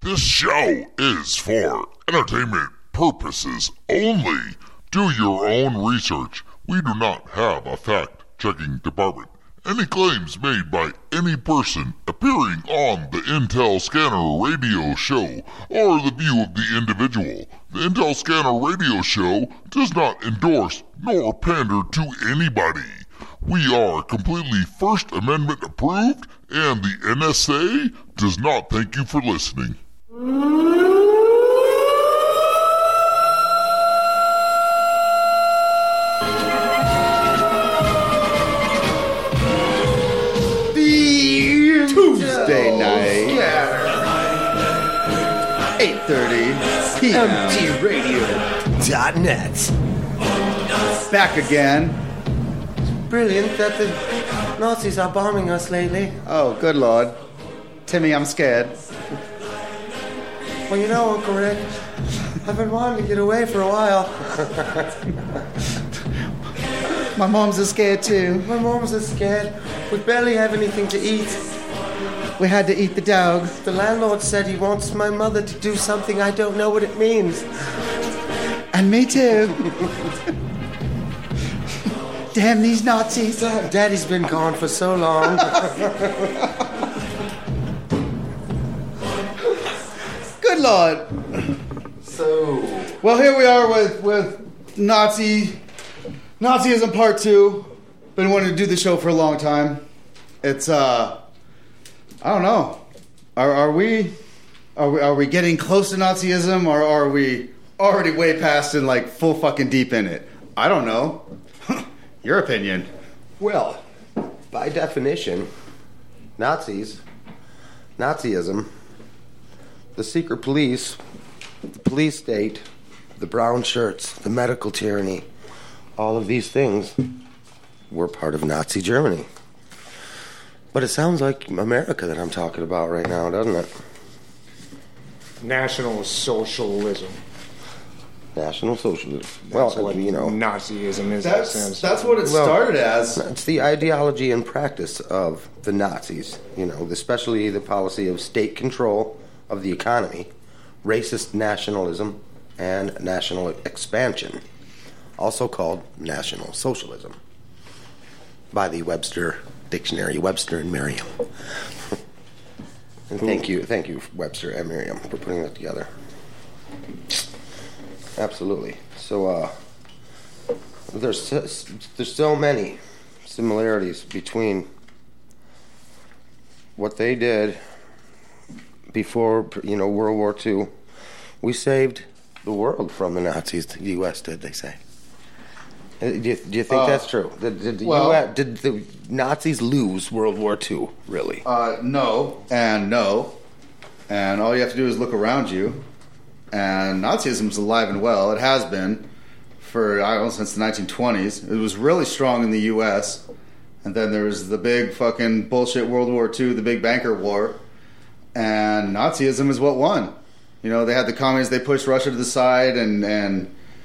This show is for entertainment purposes only. Do your own research. We do not have a fact-checking department. Any claims made by any person appearing on the Intel Scanner radio show are the view of the individual. The Intel Scanner radio show does not endorse nor pander to anybody. We are completely First Amendment approved, and the NSA does not thank you for listening. Tuesday night, 8:30 p.m. MTRadio.net. Back again. Brilliant that the Nazis are bombing us lately. Oh, good Lord. Timmy, I'm scared. Well, you know, Uncle Rick, I've been wanting to get away for a while. My mom's scared too. My mom's scared. We barely have anything to eat. We had to eat the dog. The landlord said he wants my mother to do something I don't know what it means. And me too. Damn these Nazis. Daddy's been gone for so long. Good Lord. So... Well, here we are with Nazism Part 2. Been wanting to do the show for a long time. It's, I don't know. Are we getting close to Nazism, or are we already way past and like full fucking deep in it? I don't know. Your opinion. Well, by definition, Nazism, the secret police, the police state, the brown shirts, the medical tyranny, all of these things were part of Nazi Germany. But it sounds like America that I'm talking about right now, doesn't it? National Socialism. National Socialism. That's Well, what you know. Nazism is, in a sense. That's what it started as. It's the ideology and practice of the Nazis, you know, especially the policy of state control of the economy, racist nationalism, and national expansion, also called National Socialism by the Webster Dictionary, Webster and Merriam. And thank you, Webster and Merriam, for putting that together. Absolutely. So, there's so many similarities between what they did before, you know, World War II. We saved the world from the Nazis. The U.S. did, they say. Do you think that's true? Did the Nazis lose World War II, really? No, and no. And all you have to do is look around you. And Nazism's alive and well. It has been for, I don't know, since the 1920s. It was really strong in the U.S. And then there was the big fucking bullshit World War II, the big banker war. And Nazism is what won. You know, they had the communists, they pushed Russia to the side, and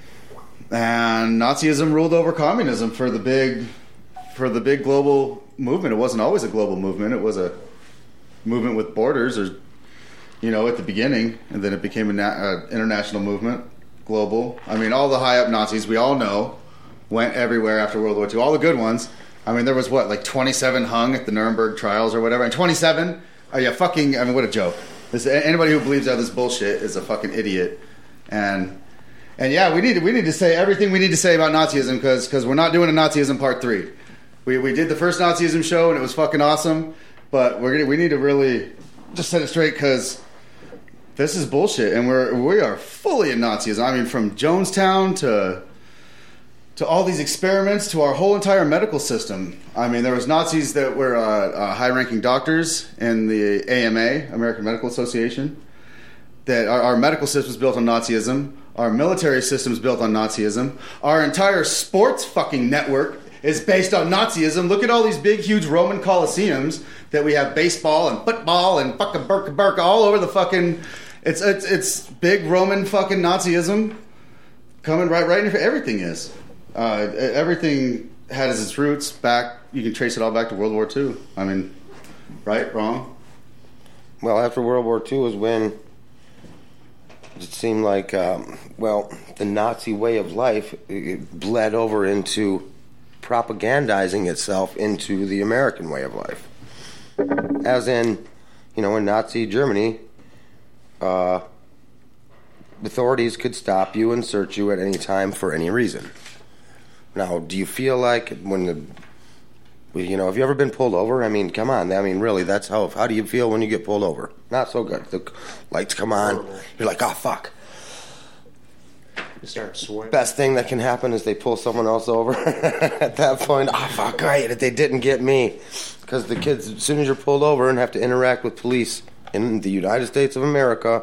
Nazism ruled over communism for the big global movement. It wasn't always a global movement. It was a movement with borders, or, you know, at the beginning, and then it became an international movement, global. I mean, all the high-up Nazis, we all know, went everywhere after World War II. All the good ones. I mean, there was, like 27 hung at the Nuremberg trials or whatever. And 27? Oh, yeah, fucking, I mean, what a joke. Anybody who believes all this bullshit is a fucking idiot. And yeah, we need to say everything we need to say about Nazism, because we're not doing a Nazism Part 3. We did the first Nazism show, and it was fucking awesome. But we need to really just set it straight, because this is bullshit, and we are fully in Nazism. I mean, from Jonestown to all these experiments to our whole entire medical system. I mean, there was Nazis that were high-ranking doctors in the AMA, American Medical Association. That our medical system is built on Nazism. Our military system is built on Nazism. Our entire sports fucking network is based on Nazism. Look at all these big, huge Roman coliseums that we have, baseball and football and fucking burka all over the fucking... It's big Roman fucking Nazism coming right in. Everything is. Everything has its roots back. You can trace it all back to World War II. I mean, right, wrong? Well, after World War II is when it seemed like, the Nazi way of life it bled over into propagandizing itself into the American way of life. As in, in Nazi Germany, authorities could stop you and search you at any time for any reason. Now, do you feel like have you ever been pulled over? I mean, come on. I mean, really, that's how do you feel when you get pulled over? Not so good. The lights come on. You're like, oh, fuck. You start sweating. Best thing that can happen is they pull someone else over. At that point, oh, fuck, great, they didn't get me. Because the kids, as soon as you're pulled over and have to interact with police in the United States of America,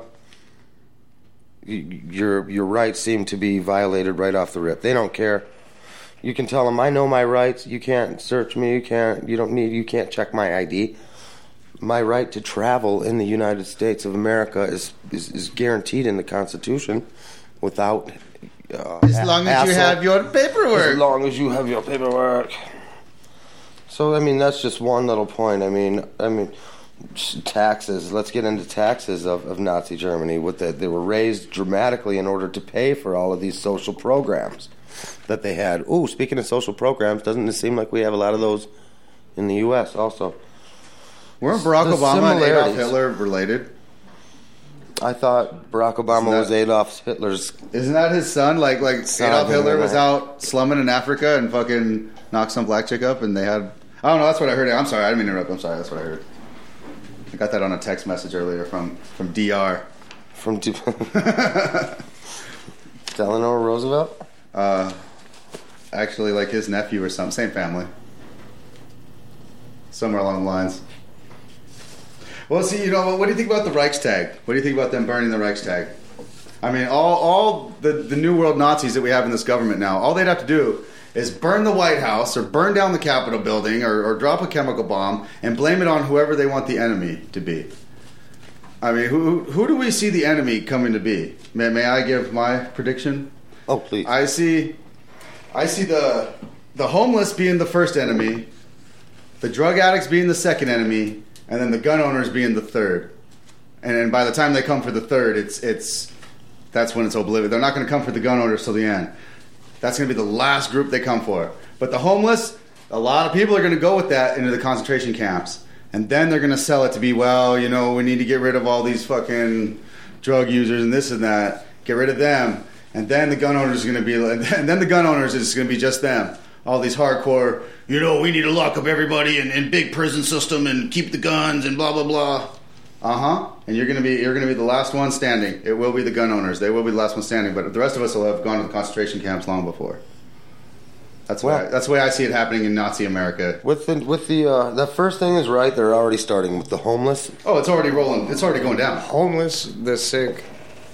your rights seem to be violated right off the rip. They don't care. You can tell them, I know my rights. You can't search me. You can't check my ID. My right to travel in the United States of America is guaranteed in the Constitution without as long as you have your paperwork. As long as you have your paperwork. So, I mean, that's just one little point. I mean, taxes. Let's get into taxes of Nazi Germany. They were raised dramatically in order to pay for all of these social programs that they had. Ooh, speaking of social programs, doesn't it seem like we have a lot of those in the U.S. also? Weren't Barack Obama and Adolf Hitler related? I thought Barack Obama was Adolf Hitler's... Isn't that his son? Like Adolf Hitler was out slumming in Africa and fucking knocked some black chick up and they had... I don't know, that's what I heard. I'm sorry, I didn't mean to interrupt. I'm sorry, that's what I heard. I got that on a text message earlier from DR. From Eleanor Roosevelt? Actually, like his nephew or something. Same family. Somewhere along the lines. Well, see, what do you think about the Reichstag? What do you think about them burning the Reichstag? I mean, all the New World Nazis that we have in this government now, all they'd have to do is burn the White House or burn down the Capitol building or drop a chemical bomb and blame it on whoever they want the enemy to be. I mean, who do we see the enemy coming to be? May I give my prediction? Oh, please. I see the homeless being the first enemy, the drug addicts being the second enemy, and then the gun owners being the third. And by the time they come for the third, that's when it's oblivious. They're not going to come for the gun owners till the end. That's going to be the last group they come for. But the homeless, a lot of people are going to go with that into the concentration camps. And then they're going to sell it to be, we need to get rid of all these fucking drug users and this and that. Get rid of them. And then the gun owners is going to be, and then the gun owners is going to be just them. All these hardcore, we need to lock up everybody in big prison system and keep the guns and blah blah blah. And you're going to be the last one standing. It will be the gun owners. They will be the last one standing. But the rest of us will have gone to the concentration camps long before. That's the way I see it happening in Nazi America. With the first thing is right. They're already starting with the homeless. Oh, it's already rolling. It's already going down. Homeless, the sick,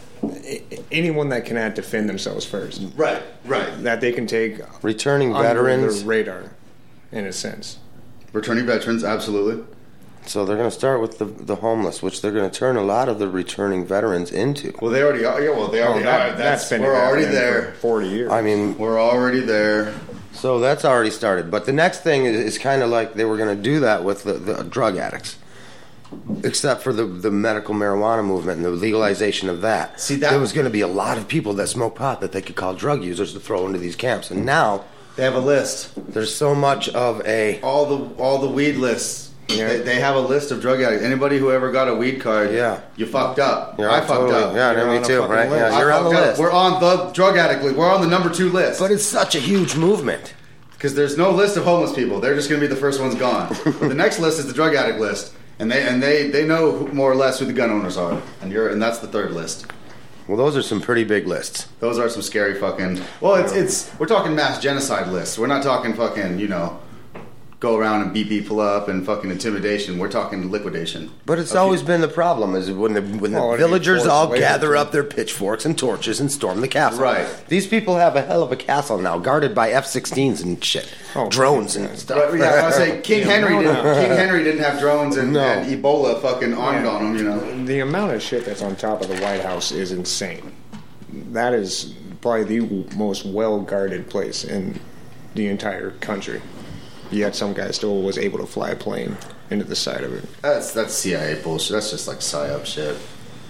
anyone that cannot defend themselves first. Right. That they can take returning veterans, the radar, in a sense. Returning veterans, absolutely. So they're going to start with the homeless, which they're going to turn a lot of the returning veterans into. Well, they already are. Yeah, well, they already are. That's been we're already there. For 40 years. I mean, we're already there. So that's already started. But the next thing is kind of like they were going to do that with the drug addicts. Except for the medical marijuana movement and the legalization of that. See, that there was going to be a lot of people that smoke pot that they could call drug users to throw into these camps. And now they have a list. There's so much of all the weed lists. Yeah. They have a list of drug addicts. Anybody who ever got a weed card, you fucked up. I fucked up. Yeah, me too, right? Yeah, you're on the list. We're on the drug addict list. We're on the number 2 list. But it's such a huge movement. Because there's no list of homeless people. They're just going to be the first ones gone. The next list is the drug addict list. And they know more or less who the gun owners are. And that's the third list. Well, those are some pretty big lists. Those are some scary fucking... Well, it's we're talking mass genocide lists. We're not talking fucking, go around and beat people up and fucking intimidation. We're talking liquidation. But it's always been the problem is when the villagers all gather up their pitchforks and torches and storm the castle. Right. These people have a hell of a castle now, guarded by F-16s and shit, drones and stuff. Right, yeah, I was saying King Henry didn't have drones and Ebola fucking armed on him. The amount of shit that's on top of the White House is insane. That is probably the most well-guarded place in the entire country. Yet some guy still was able to fly a plane into the side of it. That's CIA bullshit. That's just like PSYOP shit.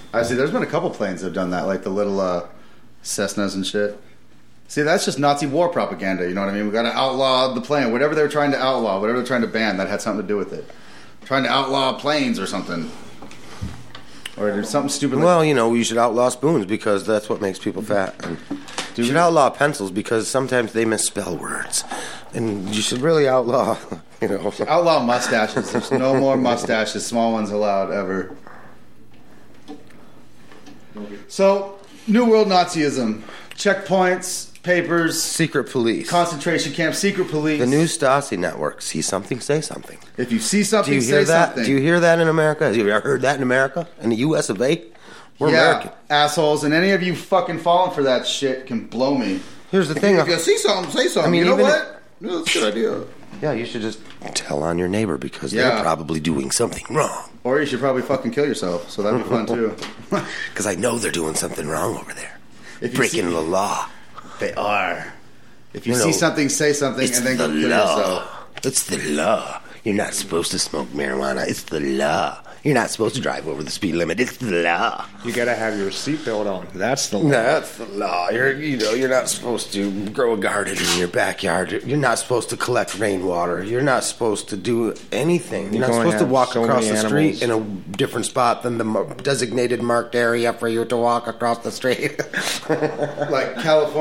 I see. There's been a couple planes that have done that, like the little Cessnas and shit. See, that's just Nazi war propaganda. You know what I mean? We got to outlaw the plane. Whatever they were trying to outlaw, whatever they're trying to ban, that had something to do with it. Trying to outlaw planes or something. Or something stupid. Well, you know, you should outlaw spoons because that's what makes people fat. And you should outlaw pencils because sometimes they misspell words. And you should really outlaw, you know. Outlaw mustaches. There's no more mustaches, small ones allowed ever. So, New World Nazism. Checkpoints, papers, Secret police. concentration camps, secret police. The new Stasi network. See something, say something. If you see something, Do you say hear that? something. Do you hear that in America? Have you ever heard that in America? In the U.S. of A? We're American. Assholes. And any of you fucking falling for that shit can blow me. Here's the thing. If you see something, say something. I mean, you know even what? No, that's a good idea. Yeah, you should just tell on your neighbor because Yeah. they're probably doing something wrong. Or you should probably fucking kill yourself. So that'd be fun too. Because I know they're doing something wrong over there. If you Breaking see- the law. They are. If you You see know, something, say something, It's and then the go kill law. yourself. It's the law. You're not supposed to smoke marijuana. It's the law. You're not supposed to drive over the speed limit. It's the law. You gotta have your seatbelt on. That's the law. That's the law. You're not supposed to grow a garden in your backyard. You're not supposed to collect rainwater. You're not supposed to do anything. You're not can only supposed to have walk so across many the street in animals. a different spot than the designated marked area for you to walk across the street. Like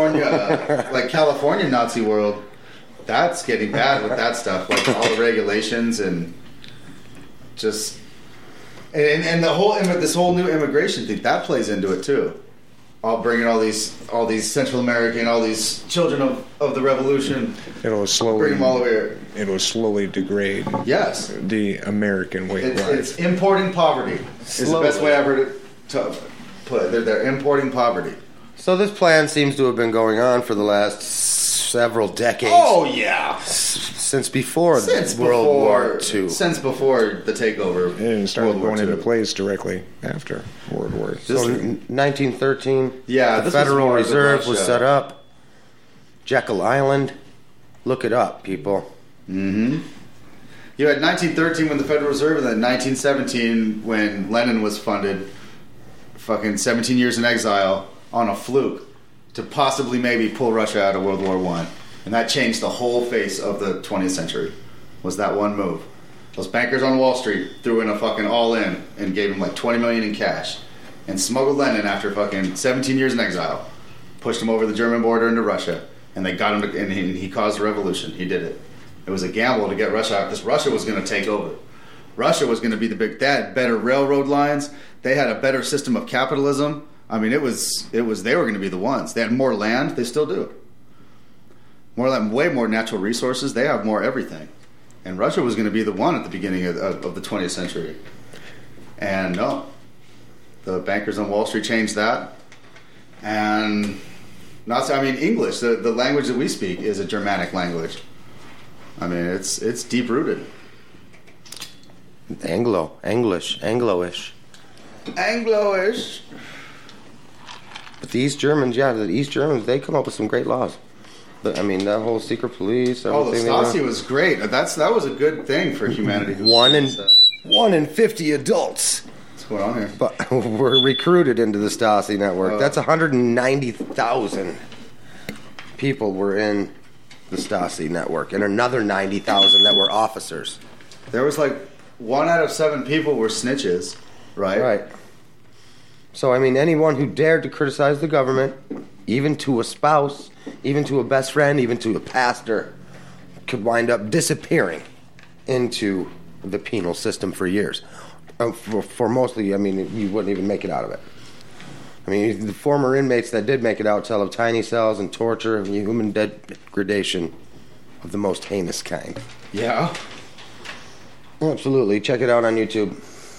California Nazi world. That's getting bad with that stuff. Like all the regulations and just and the whole this whole new immigration thing that plays into it too. All bringing all these Central American, all these children of the revolution. It'll slowly Bring them all over here. It'll slowly degrade Yes, the American way of life. it's importing poverty. Is the best way I've heard it to put it. They're importing poverty. So this plan seems to have been going on for the last several decades. Oh yeah, Since before since World before, War II. Since before the takeover. And it started World War going into II. place directly after World War II. So in 1913, Yeah, the this was Federal more of the Reserve was Russia. set up. Jekyll Island. Look it up, people. You had 1913 when the Federal Reserve, and then 1917 when Lenin was funded. Fucking 17 years in exile on a fluke to possibly maybe pull Russia out of World War I. And that changed the whole face of the 20th century. Was that one move. Those bankers on Wall Street threw in a fucking all-in and gave him like $20 million in cash. And smuggled Lenin after fucking 17 years in exile. Pushed him over the German border into Russia. And they got him to, and he caused a revolution. He did it. It was a gamble to get Russia out because Russia was going to take over. Russia was going to be the big. They had better railroad lines. They had a better system of capitalism. I mean, it was. They were going to be the ones. They had more land. They still do. More land, way more natural resources. They have more everything. And Russia was going to be the one at the beginning of the 20th century. And no, the bankers on Wall Street changed that. And English. The language that we speak is a Germanic language. I mean, it's deep rooted. Anglo-ish. Anglo-ish. But the East Germans, they come up with some great laws. But, I mean, that whole secret police. Oh, the everything they Stasi do. was great. That was a good thing for humanity. One in 50 adults What's going on here? but were recruited into the Stasi network. Oh. That's 190,000 people were in the Stasi network, and another 90,000 that were officers. There was like 1 out of 7 people were snitches, right? Right. So, I mean, anyone who dared to criticize the government, even to a spouse, even to a best friend, even to a pastor, could wind up disappearing into the penal system for years. For mostly, I mean, you wouldn't even make it out of it. I mean, the former inmates that did make it out tell of tiny cells and torture and human degradation of the most heinous kind. Yeah. Absolutely. Check it out on YouTube.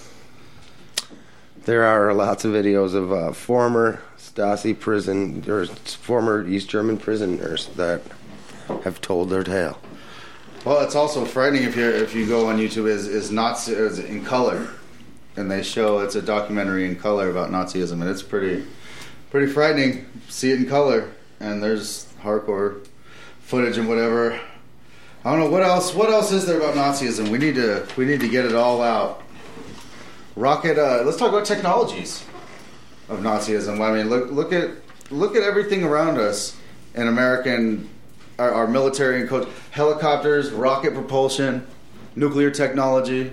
There are lots of videos of former Stasi prison, or former East German prisoners that have told their tale. Well, it's also frightening if you go on YouTube is Nazi is in color, and they show it's a documentary in color about Nazism, and it's pretty frightening. See it in color, and there's hardcore footage and whatever. I don't know what else. What else is there about Nazism? We need to get it all out. Rocket. Let's talk about technologies. of Nazism. I mean, look at everything around us in American, our military and coach, helicopters, rocket propulsion, nuclear technology.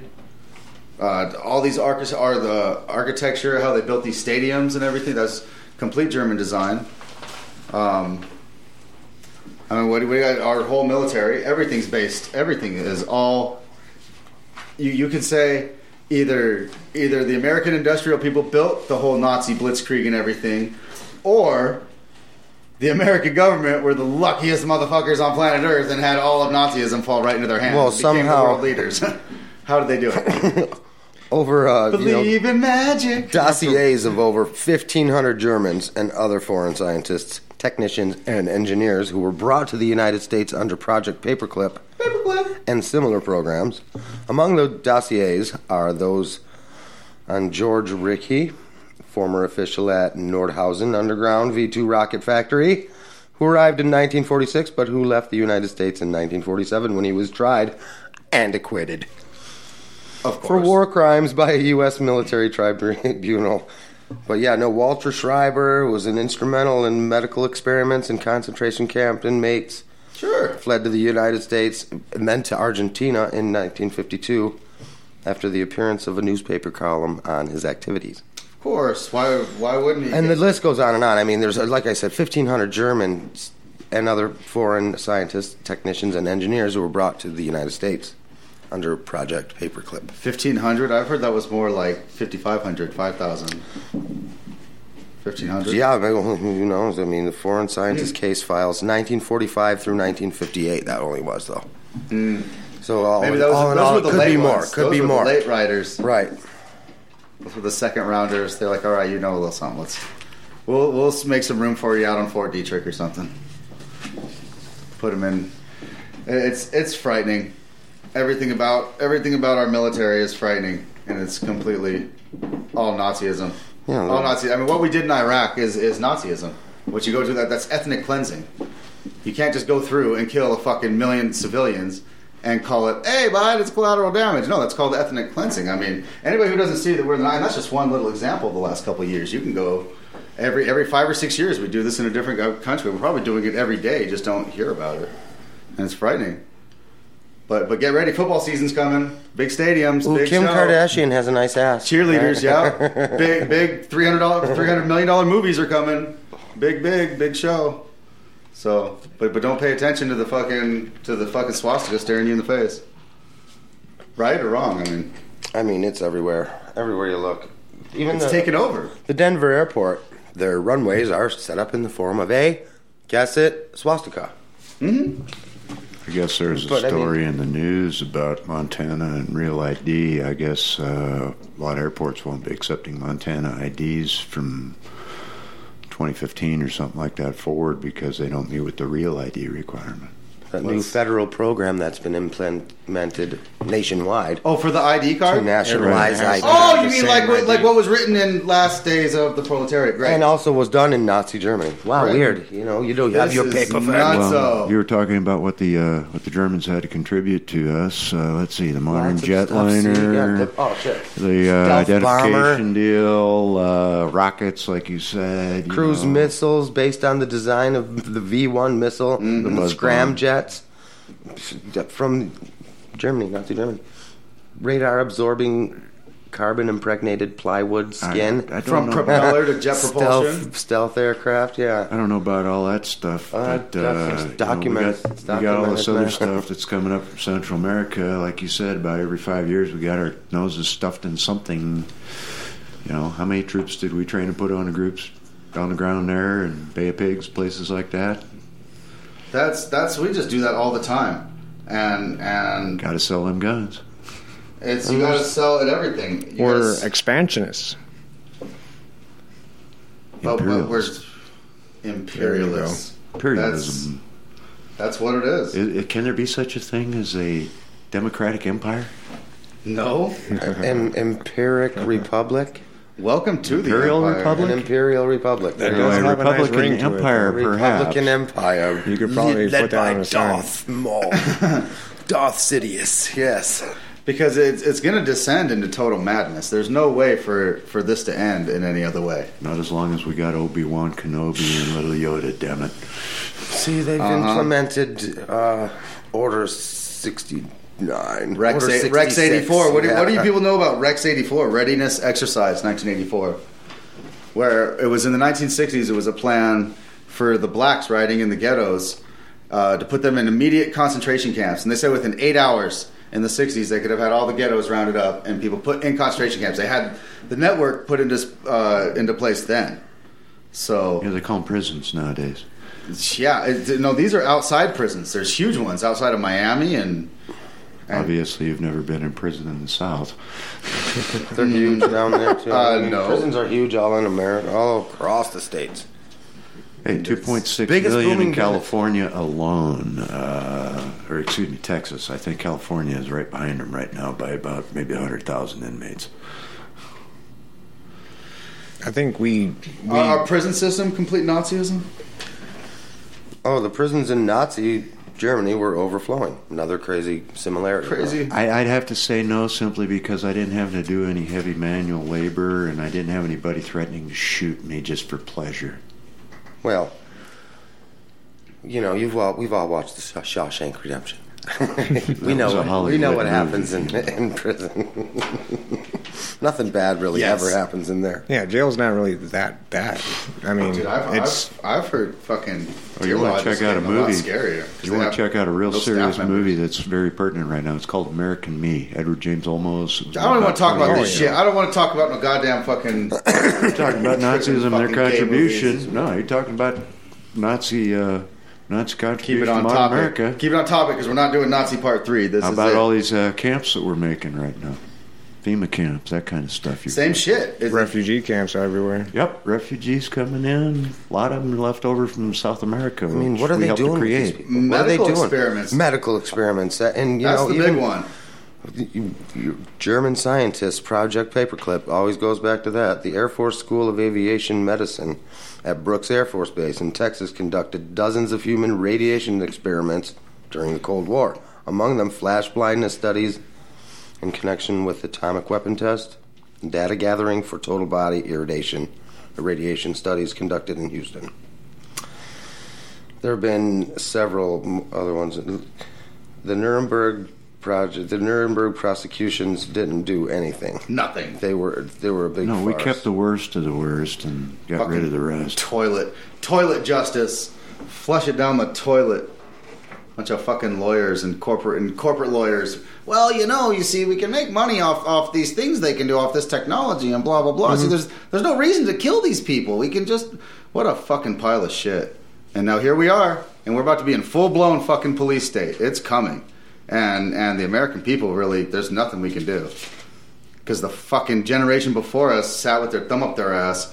All these the architecture, how they built these stadiums and everything. That's complete German design. I mean, we got our whole military. Everything is all. You could say either the American industrial people built the whole Nazi blitzkrieg and everything, or the American government were the luckiest motherfuckers on planet Earth and had all of Nazism fall right into their hands. Well, and became somehow the world leaders. How did they do it? Over Believe in magic. dossiers of over 1,500 Germans and other foreign scientists, technicians, and engineers who were brought to the United States under Project Paperclip and similar programs. Among the dossiers are those on George Rickey, former official at Nordhausen Underground V2 Rocket Factory, who arrived in 1946 but who left the United States in 1947 when he was tried and acquitted for war crimes by a U.S. military tribunal. But yeah, no, Walter Schreiber was an instrumental in medical experiments in concentration camp inmates. Sure. Fled to the United States and then to Argentina in 1952 after the appearance of a newspaper column on his activities. Of course. Why wouldn't he? And the list goes on and on. I mean, there's, like I said, 1,500 Germans and other foreign scientists, technicians, and engineers who were brought to the United States under Project Paperclip. 1,500? I've heard that was more like 5,500, 5,000. 1,500? Yeah, who knows? I mean, the foreign scientist case files 1945 through 1958. That only was, though. So maybe all in all, it could be more. Could be more. The late riders. Right. Those were the second rounders. They're like, all right, you know a little something. We'll make some room for you out on Fort Detrick or something. Put them in. It's frightening. Everything about our military is frightening, and it's completely all Nazism. Yeah, all Nazi. I mean, what we did in Iraq is Nazism. What you go to that's ethnic cleansing. You can't just go through and kill a fucking million civilians and call it, hey, bud, it's collateral damage. No, that's called ethnic cleansing. I mean, anybody who doesn't see that we're and that's just one little example of the last couple of years. You can go every 5 or 6 years we do this in a different country. We're probably doing it every day, just don't hear about it, and it's frightening. But get ready, football season's coming. Big stadiums, Ooh, big Kim show. Kardashian has a nice ass. Cheerleaders, yeah. Big $300 million movies are coming. Big show. So, but don't pay attention to the fucking swastika staring you in the face. Right or wrong? I mean, it's everywhere. Everywhere you look. Even it's taken over. The Denver airport, their runways are set up in the form of a, guess it, swastika. Mm-hmm. I guess there's a story in the news about Montana and Real ID. I guess a lot of airports won't be accepting Montana IDs from 2015 or something like that forward because they don't meet with the Real ID requirement. That new federal program that's been implemented nationwide. Oh, for the ID card? To nationalize ID. Oh, you mean like what was written in last days of the proletariat? Great. And also was done in Nazi Germany. Wow, weird. You don't have your paper for that. Well, you were talking about what the Germans had to contribute to us. Let's see, the modern jetliner, the identification bomber deal, rockets, like you said, cruise missiles based on the design of the V1 missile, the scramjets from Germany, Nazi Germany. Radar absorbing carbon impregnated plywood skin I from know. propeller to jet propulsion. Stealth aircraft, yeah. I don't know about all that stuff, but documented. We got all this other stuff that's coming up from Central America. Like you said, about every 5 years, we got our noses stuffed in something. You know, how many troops did we train and put on the groups on the ground there, and Bay of Pigs, places like that? That's we just do that all the time, and got to sell them guns. You got to sell at everything. We're expansionists. But we're imperialists. Imperialism. That's what it is. Can there be such a thing as a democratic empire? No. Empiric republic. Welcome to the Imperial Empire. Republic? An imperial republic. That does have a nice Republican ring to it, empire, though. perhaps. Republican empire. You could probably led put that by on a sign. Darth Maul. Darth Sidious, yes. because it's going to descend into total madness. There's no way for this to end in any other way. Not as long as we got Obi-Wan Kenobi and little Yoda, damn it. See, they've implemented Order 69. Rex 84. What do you people know about Rex 84? Readiness Exercise 1984. Where it was in the 1960s, it was a plan for the blacks riding in the ghettos to put them in immediate concentration camps. And they said within 8 hours in the 60s, they could have had all the ghettos rounded up and people put in concentration camps. They had the network put into place then. So Yeah, they call them prisons nowadays. yeah, no, these are outside prisons. There's huge ones outside of Miami and Obviously, you've never been in prison in the South. They're huge down there too. No. Prisons are huge all in America, all across the states. Hey, 2.6 Biggest million booming in California alone, or excuse me, Texas. I think California is right behind them right now by about maybe 100,000 inmates. I think we our prison system complete Nazism. Oh, the prisons in Nazi Germany were overflowing. Another crazy similarity. Crazy. I'd have to say no, simply because I didn't have to do any heavy manual labor, and I didn't have anybody threatening to shoot me just for pleasure. Well, you know, we've all watched the Shawshank Redemption. we know what happens in prison. Nothing bad really ever happens in there. Yeah, jail's not really that bad. I mean, Dude, I've heard fucking. Oh, you want to check out a movie? Scarier. You want to check out a real no serious staff movie members. that's very pertinent right now. It's called American Me. Edward James Olmos. I don't want to talk about this shit. I don't want to talk about no goddamn fucking. You're talking about Nazism and their fucking gay contribution. movies. No, you're talking about Nazi contribution Keep it on to modern topic. America. Keep it on topic because we're not doing Nazi Part 3. This How is about it. all these camps that we're making right now? FEMA camps, that kind of stuff. Same shit. refugee camps everywhere. Yep, refugees coming in. A lot of them left over from South America. I mean, what are they doing with these people? What are they Medical doing? experiments. Medical experiments. And you That's know, the even big one. German scientists, Project Paperclip, always goes back to that. The Air Force School of Aviation Medicine at Brooks Air Force Base in Texas conducted dozens of human radiation experiments during the Cold War. Among them, flash blindness studies in connection with atomic weapon test, data gathering for total body irradiation studies conducted in Houston. There have been several other ones. The Nuremberg prosecutions didn't do anything. Nothing. They were a big No, farce. we kept the worst of the worst and got rid of the rest. Toilet justice. Flush it down the toilet. Bunch of fucking lawyers and corporate lawyers. Well, you see, we can make money off these things they can do off this technology and blah blah blah. See, there's no reason to kill these people. We can just what a fucking pile of shit. And now here we are, and we're about to be in full blown fucking police state. It's coming, and the American people really, there's nothing we can do because the fucking generation before us sat with their thumb up their ass.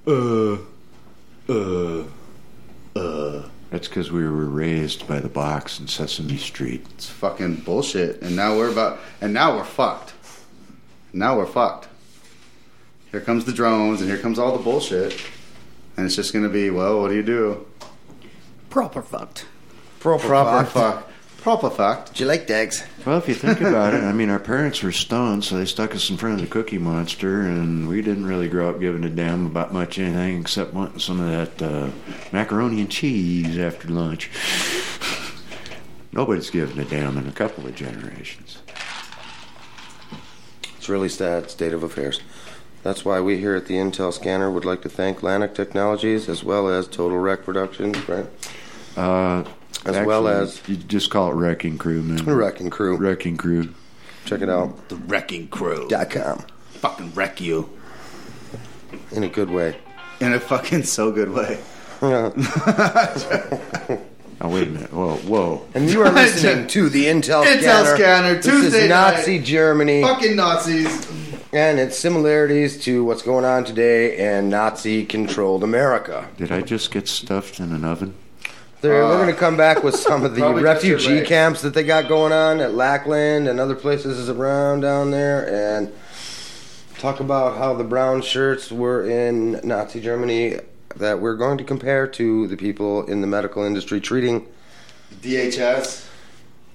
That's because we were raised by the box in Sesame Street. It's fucking bullshit. And now we're fucked. Now we're fucked. Here comes the drones, and here comes all the bullshit. And it's just going to be, well, what do you do? Proper fucked. Proper fucked. Did you like Dags? Well, if you think about it, I mean, our parents were stoned, so they stuck us in front of the Cookie Monster, and we didn't really grow up giving a damn about much anything except wanting some of that macaroni and cheese after lunch. Nobody's given a damn in a couple of generations. It's really sad state of affairs. That's why we here at the Intel Scanner would like to thank Lanik Technologies as well as Total Wreck Productions, right? Well as you just call it Wrecking Crew, man. Wrecking Crew. Wrecking Crew. Check it out. The Wrecking Crew. .com. Fucking wreck you. In a good way. In a fucking so good way. Oh, wait a minute. Whoa. And you are listening to the Intel Scanner, This Tuesday is Nazi night. Germany. Fucking Nazis. And its similarities to what's going on today in Nazi-controlled America. Did I just get stuffed in an oven? We're going to come back with some of the Probably just your refugee leg. camps that they got going on at Lackland and other places around down there, and talk about how the brown shirts were in Nazi Germany that we're going to compare to the people in the medical industry treating DHS.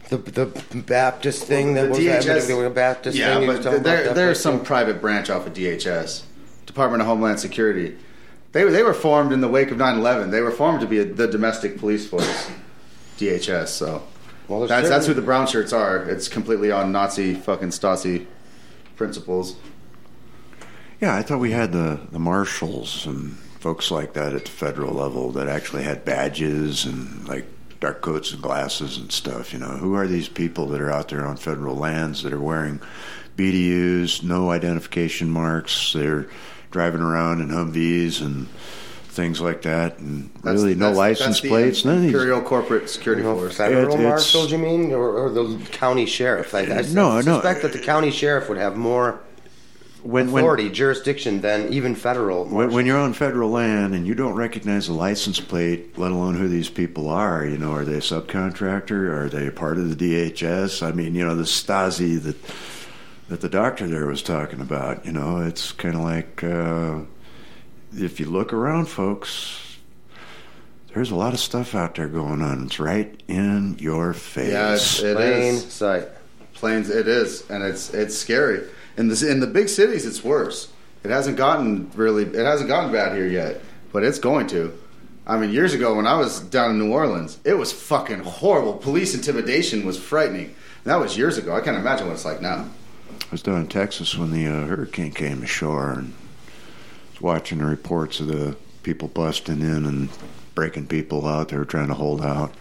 The Baptist thing Well, that was DHS that Baptist yeah, thing. but there's some private branch off of DHS, Department of Homeland Security. They were formed in the wake of 9/11. They were formed to be the domestic police force, DHS. So that's who the brown shirts are. It's completely on Nazi fucking Stasi principles. Yeah, I thought we had the marshals and folks like that at the federal level that actually had badges and like dark coats and glasses and stuff. You know, who are these people that are out there on federal lands that are wearing BDUs, no identification marks? They're driving around in Humvees and things like that, and really no license plates. None of these Imperial Corporate Security Force. Federal marshals, you mean, or the county sheriff? I suspect that the county sheriff would have more authority, jurisdiction than even federal. When you're on federal land and you don't recognize the license plate, let alone who these people are, you know, are they a subcontractor? Are they a part of the DHS? I mean, you know, the Stasi that the doctor there was talking about, you know, it's kind of like, if you look around, folks, there's a lot of stuff out there going on. It's right in your face. Yes, it Plain is. sight. Plain, it is, and it's scary. In the big cities, it's worse. It hasn't gotten bad here yet, but it's going to. I mean, years ago when I was down in New Orleans, it was fucking horrible. Police intimidation was frightening. And that was years ago. I can't imagine what it's like now. I was down in Texas when the hurricane came ashore, and was watching the reports of the people busting in and breaking people out. They were trying to hold out.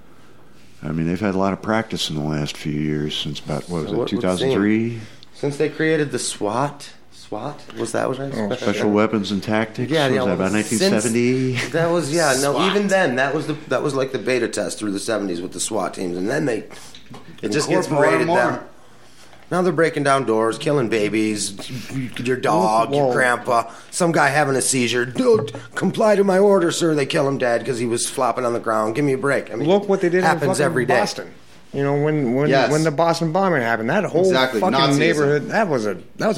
I mean, they've had a lot of practice in the last few years since about, 2003? Since they created the SWAT? Was that what I said? Special Weapons and Tactics? Yeah, was that about 1970? That was, even then, that was like the beta test through the 70s with the SWAT teams, and then they It just gets more and more. Now they're breaking down doors, killing babies, your dog, your grandpa, some guy having a seizure. Dude, comply to my order, sir. They kill him dead because he was flopping on the ground. Give me a break. I mean, look what they did happens in every day. Boston. You know, when the Boston bombing happened, that whole fucking Nazism. neighborhood, that was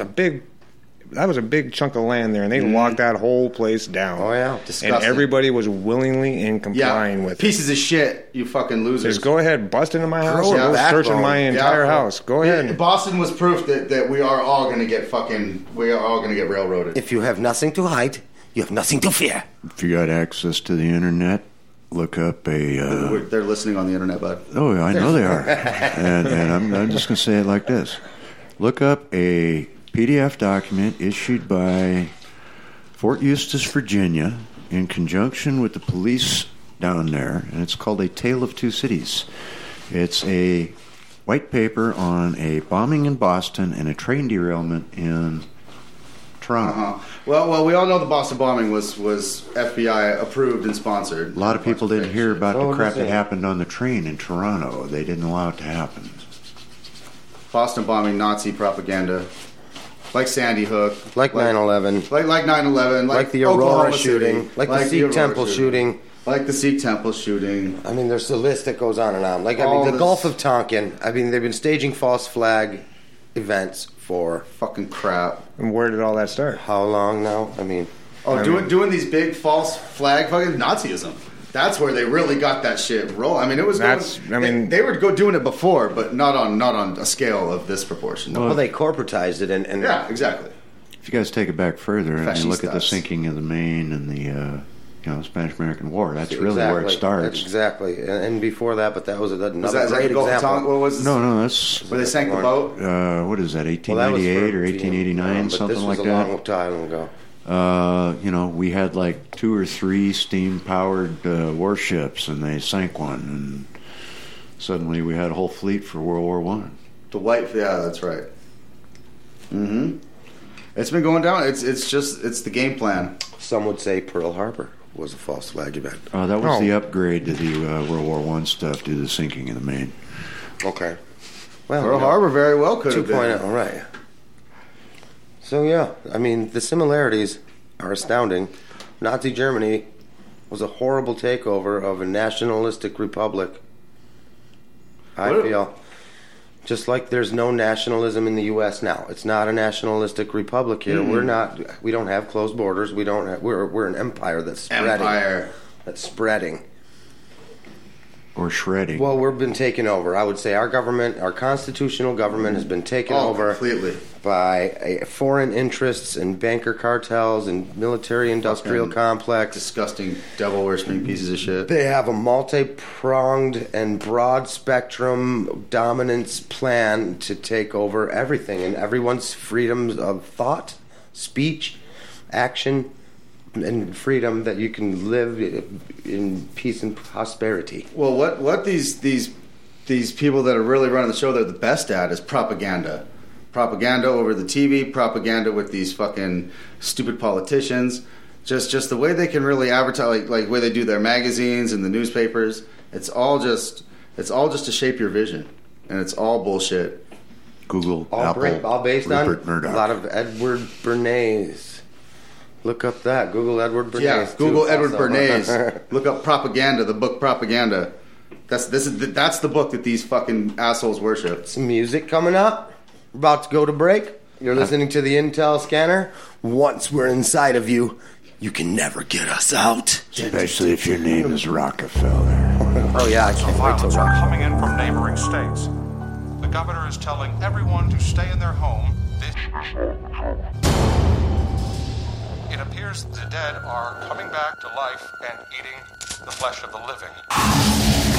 a big chunk of land there, and they locked that whole place down. Oh yeah, disgusting. And everybody was willingly and complying with it. Pieces of shit, you fucking losers. Just go ahead, bust into my house, Grow and a go backbone. searching my entire house. Go ahead. Boston was proof that we are all going to get railroaded. If you have nothing to hide, you have nothing to fear. If you got access to the internet, look up a... They're listening on the internet, bud. Oh, I know they are. and I'm just going to say it like this. Look up a PDF document issued by Fort Eustis, Virginia, in conjunction with the police down there, and it's called A Tale of Two Cities. It's a white paper on a bombing in Boston and a train derailment in Toronto. Uh-huh. Well, we all know the Boston bombing was FBI approved and sponsored. A lot of people didn't hear about Oh, the crap listen. that happened on the train in Toronto. They didn't allow it to happen. Boston bombing, Nazi propaganda, like Sandy Hook, Like 9/11. like 9/11, Like the Aurora Oklahoma shooting, City, like the Sikh Aurora temple shooting. like the Sikh temple shooting. I mean, there's a list that goes on and on. Like, All the this- Gulf of Tonkin. I mean, they've been staging false flag events for Fucking crap. And where did all that start? how long now? I mean, Doing these big false flag fucking Nazism. That's where they really got that shit roll. I mean, it was. They were doing it before, but not on a scale of this proportion. well, they corporatized it, and Yeah, exactly. If you guys take it back further and you look at the Fascistas. sinking of the Maine and the Spanish-American War, that's really where it starts. Exactly, and before that, but that was another Was that great the Gulf of example. Tonkin? What was No, that's where they sank the boat? what is that? Well, that was 1898 for or 1889, but something this like was a that. long time ago. We had like 2 or 3 steam-powered warships, and they sank one, and suddenly we had a whole fleet for World War One. The white. Yeah, that's right. Mm-hmm. It's been going down. It's the game plan. Some would say Pearl Harbor was a false flag event. That was the upgrade to the World War One stuff due to the sinking of the Maine. Okay. Well, Pearl Harbor very well could have 2.0, been. right. So, yeah, I mean, the similarities are astounding. Nazi Germany was a horrible takeover of a nationalistic republic. I What? feel. Just like there's no nationalism in the U.S. now. It's not a nationalistic republic here. We don't have closed borders. We're an empire that's spreading. Empire. That's spreading. or shredding. Well, we've been taken over. I would say our government, our constitutional government, has been taken over completely by foreign interests and banker cartels and military-industrial complex. Disgusting, devil-worshipping pieces of shit. They have a multi-pronged and broad-spectrum dominance plan to take over everything and everyone's freedoms of thought, speech, action, and freedom that you can live in peace and prosperity. Well, what these people that are really running the show, they're the best at is propaganda. Propaganda over the TV, propaganda with these fucking stupid politicians. Just the way they can really advertise, like the way they do their magazines and the newspapers. It's all just to shape your vision, and it's all bullshit. Google, All Apple, based Rupert on Murdoch. a lot of Edward Bernays. Look up that. Google Edward Bernays. Yeah, Google Edward also. Bernays. Look up Propaganda, the book Propaganda. That's the book that these fucking assholes worship. Some music coming up. We're about to go to break. You're listening to the Intel Scanner. Once we're inside of you, you can never get us out. Especially if your name is Rockefeller. Oh yeah, I can't wait till Violence are rock. coming in from neighboring states. The governor is telling everyone to stay in their home. It appears the dead are coming back to life and eating the flesh of the living.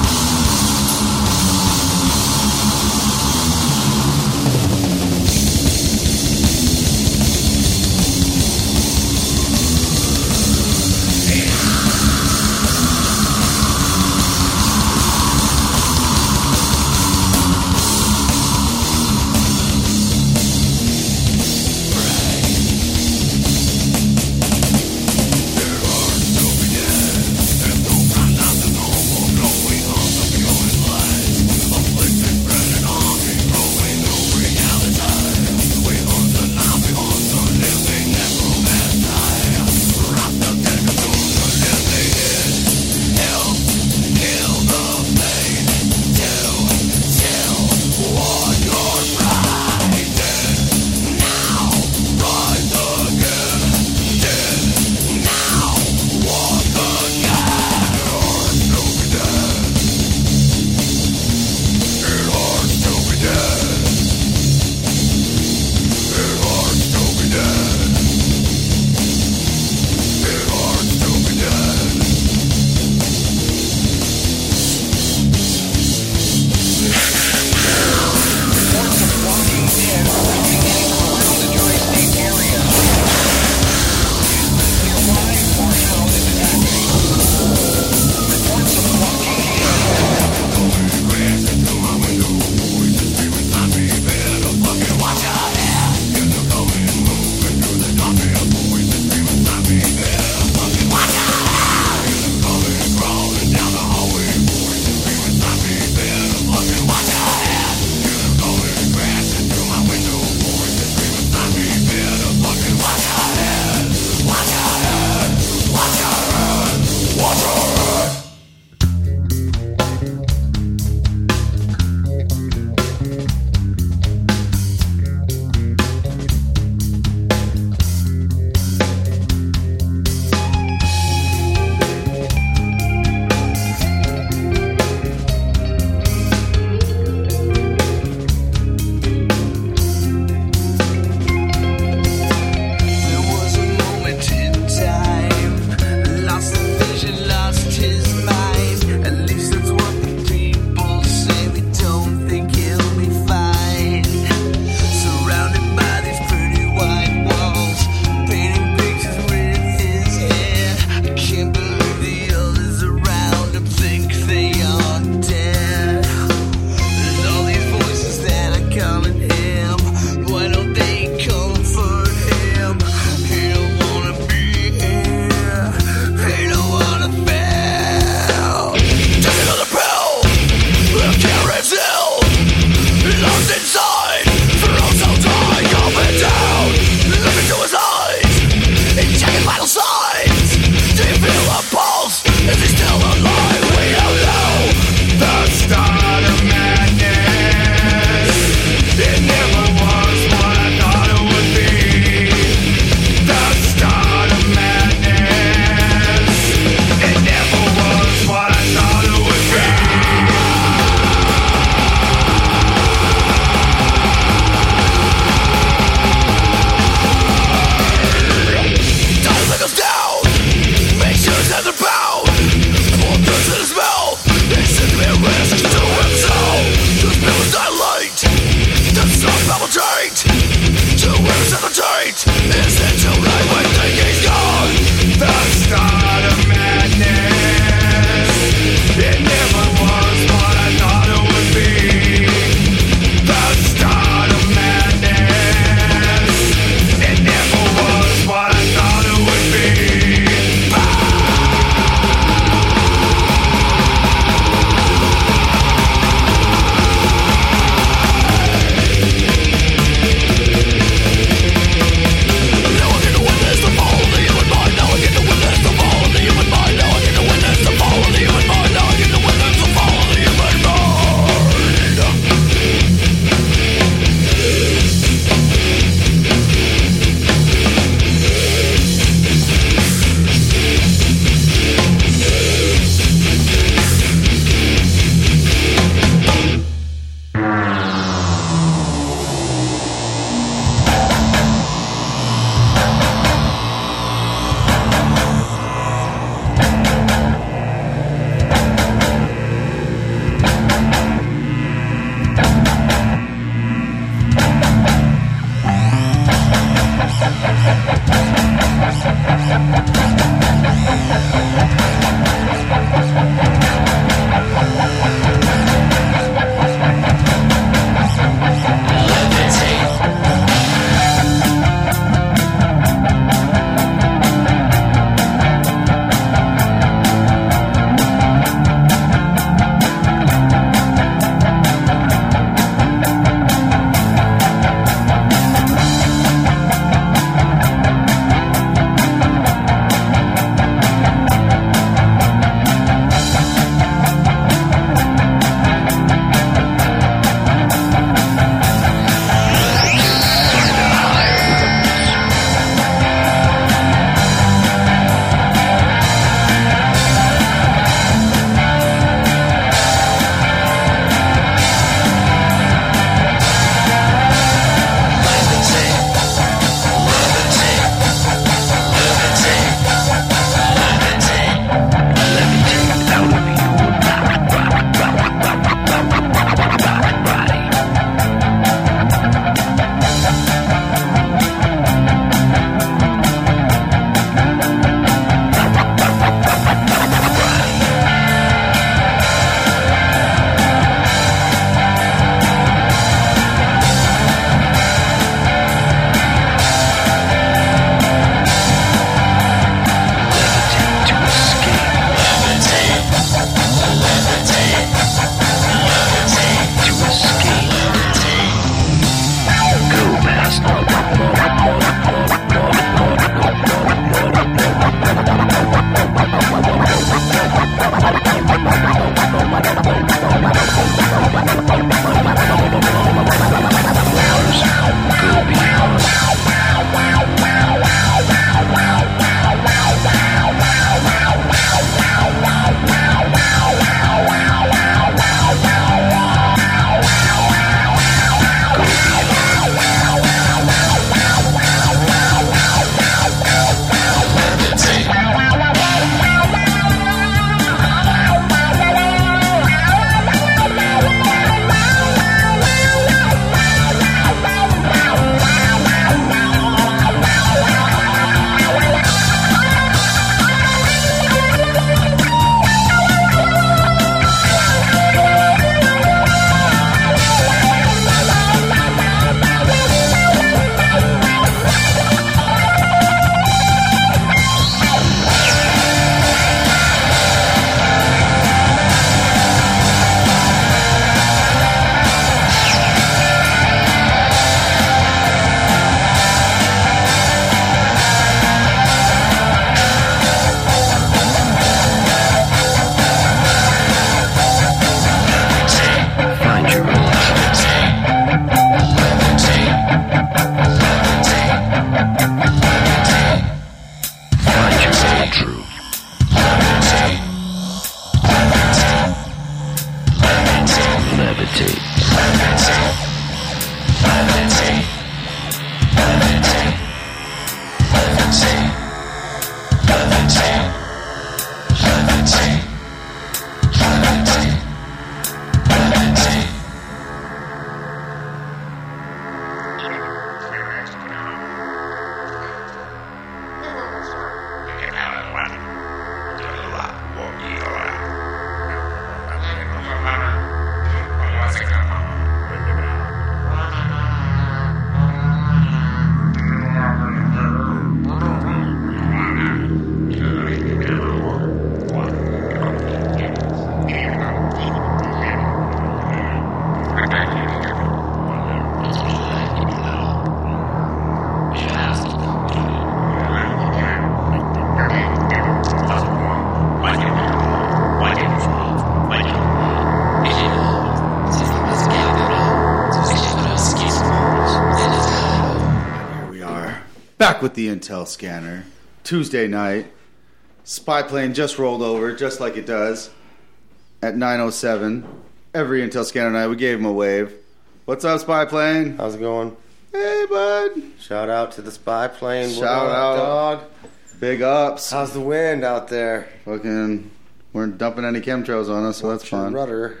Back with the Intel scanner. Tuesday night. Spy plane just rolled over, just like it does. At 9:07. Every Intel scanner night, we gave him a wave. What's up, Spy plane? How's it going? Hey, bud. Shout out to the Spy plane. Shout out, dog. Big ups. How's the wind out there? Fucking, weren't dumping any chemtrails on us, so that's fun. Rudder.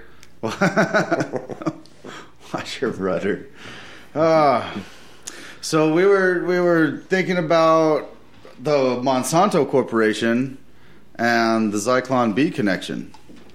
Watch your rudder. So we were thinking about the Monsanto Corporation and the Zyklon B connection,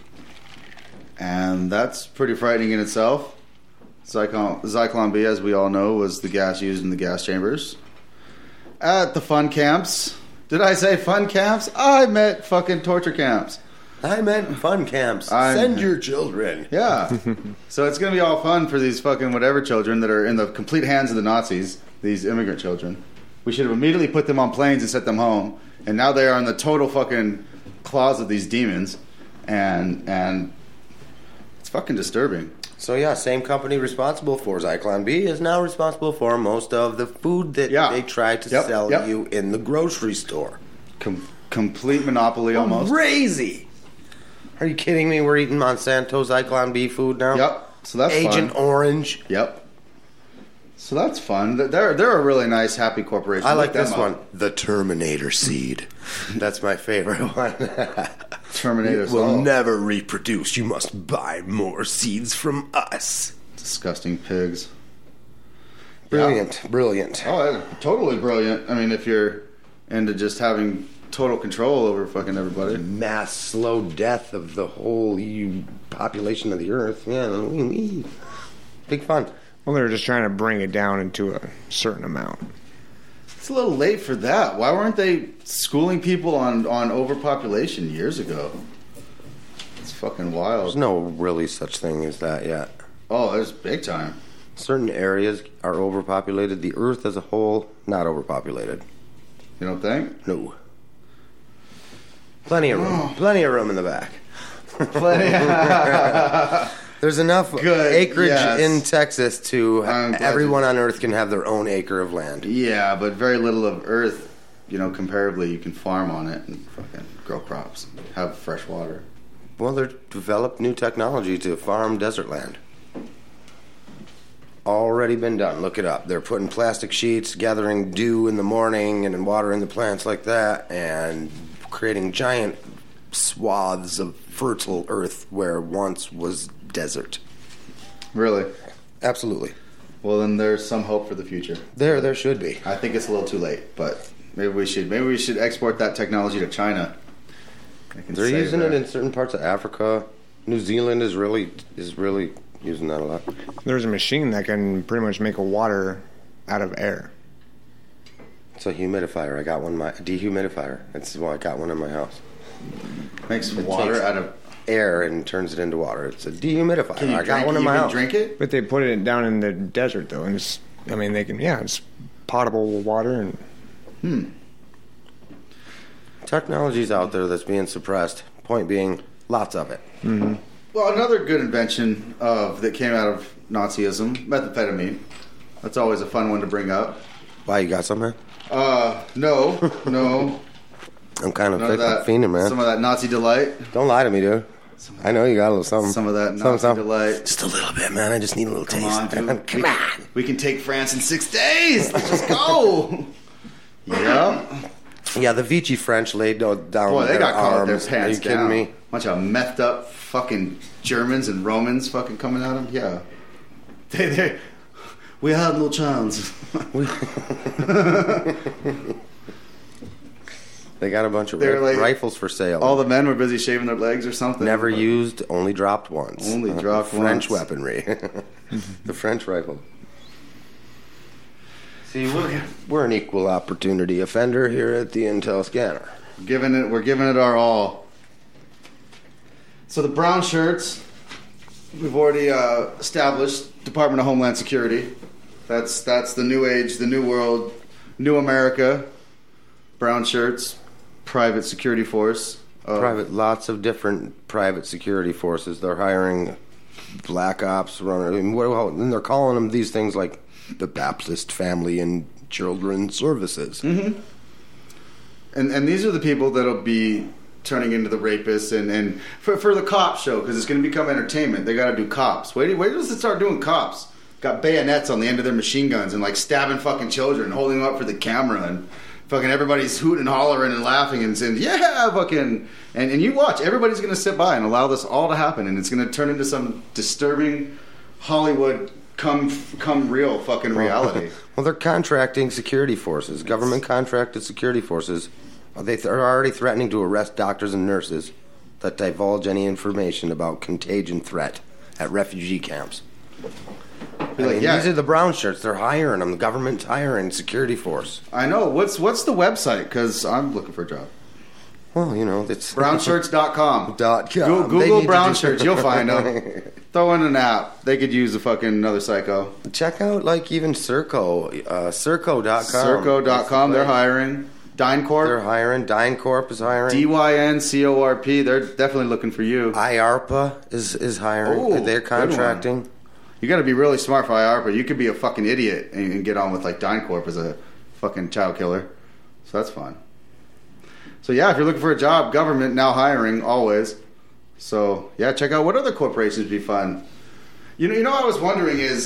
and that's pretty frightening in itself. Zyklon B, as we all know, was the gas used in the gas chambers at the fun camps. Did I say fun camps? I meant fucking torture camps. I meant fun camps. Send your children. Yeah. So it's going to be all fun for these fucking whatever children that are in the complete hands of the Nazis, these immigrant children. We should have immediately put them on planes and sent them home. And now they are in the total fucking claws of these demons. And it's fucking disturbing. So yeah, same company responsible for Zyklon B is now responsible for most of the food that they try to sell you in the grocery store. Complete monopoly almost. Crazy. Are you kidding me? We're eating Monsanto Zyklon B food now? Yep. So that's Agent fun. Orange. Yep. So that's fun. They're a really nice, happy corporation. I like this one. The Terminator seed. That's my favorite one. Terminator seed. Will never reproduce. You must buy more seeds from us. Disgusting pigs. Brilliant. Yeah. Brilliant. Oh, totally brilliant. I mean, if you're into just having total control over fucking everybody. Mass slow death of the whole population of the earth. Yeah, big fun. Well, they're just trying to bring it down into a certain amount. It's a little late for that. Why weren't they schooling people on overpopulation years ago? It's fucking wild. There's no really such thing as that yet. Oh, there's big time. Certain areas are overpopulated. The earth as a whole, not overpopulated. You don't think? No. Plenty of room. Plenty of room in the back. There's enough acreage in Texas to everyone on Earth can have their own acre of land. Yeah, but very little of Earth, comparably, you can farm on it and fucking grow crops, have fresh water. Well, they've developed new technology to farm desert land. Already been done. Look it up. They're putting plastic sheets, gathering dew in the morning and watering the plants like that, and creating giant swaths of fertile earth where once was desert. Really? Absolutely. Well, then there's some hope for the future. There should be. I think it's a little too late, but maybe we should export that technology to China. They're using it in certain parts of Africa. New Zealand is really using that a lot. There's a machine that can pretty much make water out of air. It's a humidifier. I got one. Dehumidifier. I got one in my house. Makes water out of air and turns it into water. It's a dehumidifier. I got one in my house. Drink it? But they put it down in the desert though, and they can. Yeah, it's potable water and. Technology's out there that's being suppressed. Point being, lots of it. Mm-hmm. Well, another good invention that came out of Nazism, methamphetamine. That's always a fun one to bring up. Why, you got something? No. I'm kind of fiending, man. Some of that Nazi delight. Don't lie to me, dude. I know you got a little something. Some of that Nazi delight. Just a little bit, man. I just need a little taste. Come on, dude. Come on. We can take France in 6 days. Let's just go. Yeah. Yeah, the Vichy French laid down Boy, they their got caught with their arms. pants Are you kidding down. me? Bunch of methed up fucking Germans and Romans fucking coming at them. Yeah. We had no chance. They got a bunch of They're like- rifles for sale. All the men were busy shaving their legs or something. Never used, only dropped once. Only dropped French once. weaponry. The French rifle. See, we're an equal opportunity offender here at the Intel Scanner. We're giving it our all. So the brown shirts, we've already established Department of Homeland Security. That's the new age, the new world, new America. Brown shirts, private security force. Lots of different private security forces. They're hiring black ops runners. And they're calling them these things like the Baptist Family and Children Services. Mm-hmm. And these are the people that'll be turning into the rapists and for the cop show, because it's going to become entertainment. They got to do cops. Wait till they start doing cops. Got bayonets on the end of their machine guns and like stabbing fucking children, holding them up for the camera, and fucking everybody's hooting and hollering and laughing and saying, yeah, fucking. And you watch, everybody's going to sit by and allow this all to happen, and it's going to turn into some disturbing Hollywood come real fucking reality. Well, they're contracting security forces, government contracted security forces. They are already threatening to arrest doctors and nurses that divulge any information about contagion threat at refugee camps. These are the brown shirts. They're hiring them. The government's hiring security force. I know. What's the website? Because I'm looking for a job. Well, it's brownshirts.com. .com. Google brown shirts. You'll find them. Throw in an app. They could use a fucking another psycho. Check out even Serco. Serco.com. Serco.com. They're hiring. DynCorp. They're hiring. DynCorp is hiring. DynCorp. They're definitely looking for you. IARPA is hiring. Oh, they're contracting. You got to be really smart for IARPA. You could be a fucking idiot and get on with like DynCorp as a fucking child killer. So that's fun. So yeah, if you're looking for a job, government now hiring always. So yeah, check out what other corporations would be fun. You know, I was wondering is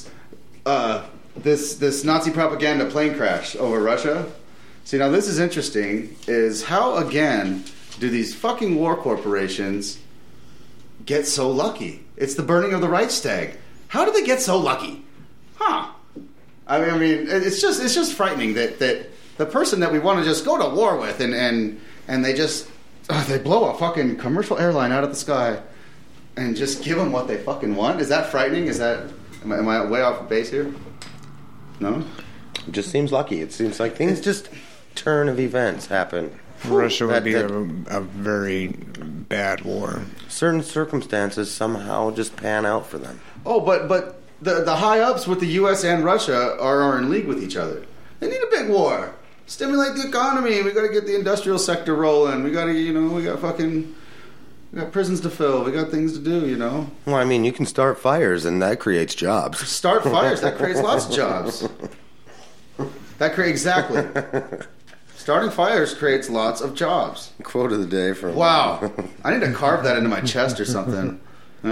this Nazi propaganda plane crash over Russia. See, now this is interesting. Is how again do these fucking war corporations get so lucky? It's the burning of the Reichstag. How did they get so lucky? Huh? I mean, it's just frightening that the person that we want to just go to war with and they just they blow a fucking commercial airline out of the sky and just give them what they fucking want. Is that frightening? Am I way off base here? No. It just seems lucky. It seems like things just turn of events happen. Russia would be a very bad war. Certain circumstances somehow just pan out for them. Oh, but the high ups with the U.S. and Russia are in league with each other. They need a big war. Stimulate the economy. We got to get the industrial sector rolling. We got to, we got prisons to fill. We got things to do, Well, I mean, you can start fires, and that creates jobs. Start fires. That creates lots of jobs. Exactly. Starting fires creates lots of jobs. Quote of the day from... Wow. I need to carve that into my chest or something.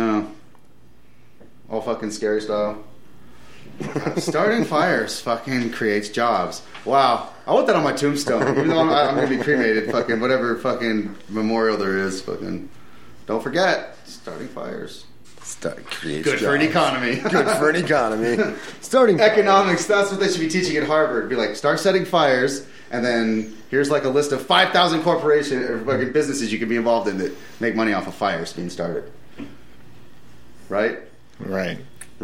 All fucking scary style. Starting fires fucking creates jobs. Wow. I want that on my tombstone. Even though I'm going to be cremated, fucking whatever fucking memorial there is, fucking... Don't forget, starting fires. Creates Good jobs. for an economy. Good for an economy. Starting economics, that's what they should be teaching at Harvard. Be like, start setting fires, and then here's like a list of 5,000 corporations or fucking businesses you can be involved in that make money off of fires being started. Right? Right.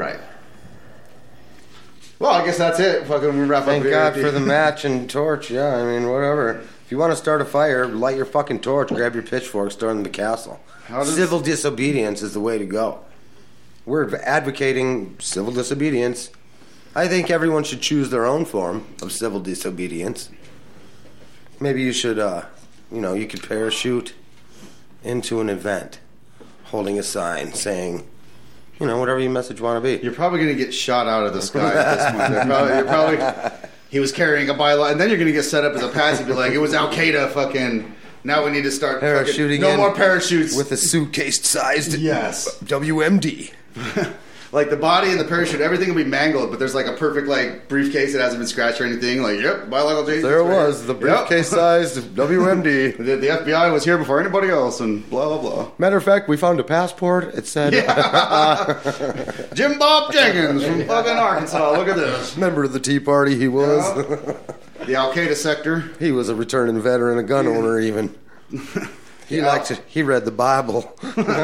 Well, I guess that's it. Fucking we wrap up. Thank God for the match and torch. Yeah, I mean, whatever. If you want to start a fire, light your fucking torch, grab your pitchfork, storm the castle. Civil disobedience is the way to go. We're advocating civil disobedience. I think everyone should choose their own form of civil disobedience. Maybe you should, you could parachute into an event holding a sign saying, whatever your message want to be. You're probably going to get shot out of the sky at this point. He was carrying a bylaw, and then you're going to get set up as a patsy. Be like, it was Al Qaeda. Fucking. Now we need to start parachuting. No more parachutes with a suitcase-sized yes WMD. Like the body and the parachute, everything will be mangled, but there's like a perfect like briefcase that hasn't been scratched or anything. Like, yep, biological change. There it was, the briefcase-sized WMD. The FBI was here before anybody else, and blah blah blah. Matter of fact, we found a passport. It said Jim Bob Jenkins from fucking Arkansas. Look at this. Member of the Tea Party, he was. The Al Qaeda sector. He was a returning veteran, a gun owner, even. He liked it. He read the Bible.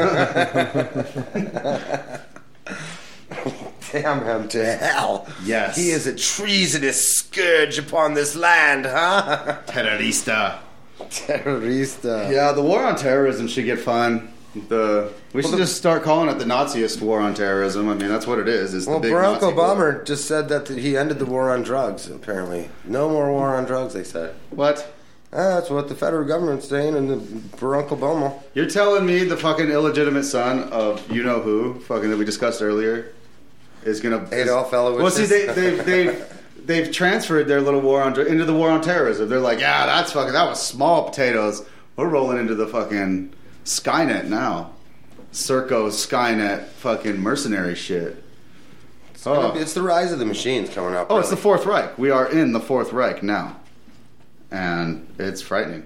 Damn him to hell. Yes. He is a treasonous scourge upon this land, huh? Terrorista. Terrorista. Yeah, the war on terrorism should get fun. We should just start calling it the Naziist war on terrorism. I mean, that's what it is. Well, Barack Obama just said that he ended the war on drugs, apparently. No more war on drugs, they said. What? That's what the federal government's saying, and Barack Obama. You're telling me the fucking illegitimate son of you-know-who, fucking that we discussed earlier, is going to... Adolf Elowitz. Well, see, they've transferred their little war into the war on terrorism. They're like, yeah, that was small potatoes. We're rolling into the fucking Skynet now. Serco, Skynet, fucking mercenary shit. It's the rise of the machines coming up. Oh, really. It's the Fourth Reich. We are in the Fourth Reich now. And it's frightening.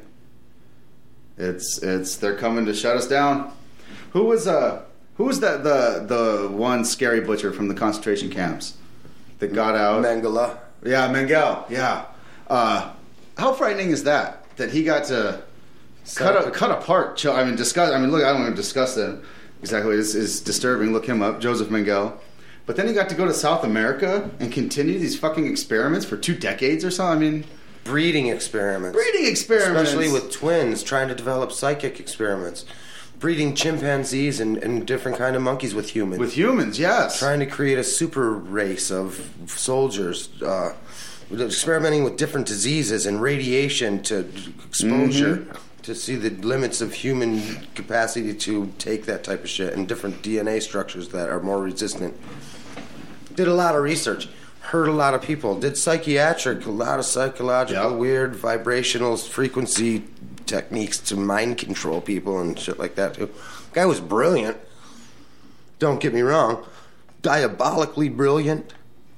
It's they're coming to shut us down. Who was that the one scary butcher from the concentration camps that got out? Mengele. Yeah, Mengele. Yeah. How frightening is that he got to cut apart? I mean, discuss. I mean, look, I don't want to discuss that exactly. This is disturbing. Look him up, Joseph Mengele. But then he got to go to South America and continue these fucking experiments for 2 decades or so. I mean. Breeding experiments. Especially with twins, trying to develop psychic experiments. Breeding chimpanzees and different kind of monkeys with humans. With humans, yes. Trying to create a super race of soldiers. Experimenting with different diseases and radiation to exposure to see the limits of human capacity to take that type of shit and different DNA structures that are more resistant. Did a lot of research. Hurt a lot of people. Did a lot of psychological, weird, vibrational frequency techniques to mind control people and shit like that, too. Guy was brilliant. Don't get me wrong. Diabolically brilliant.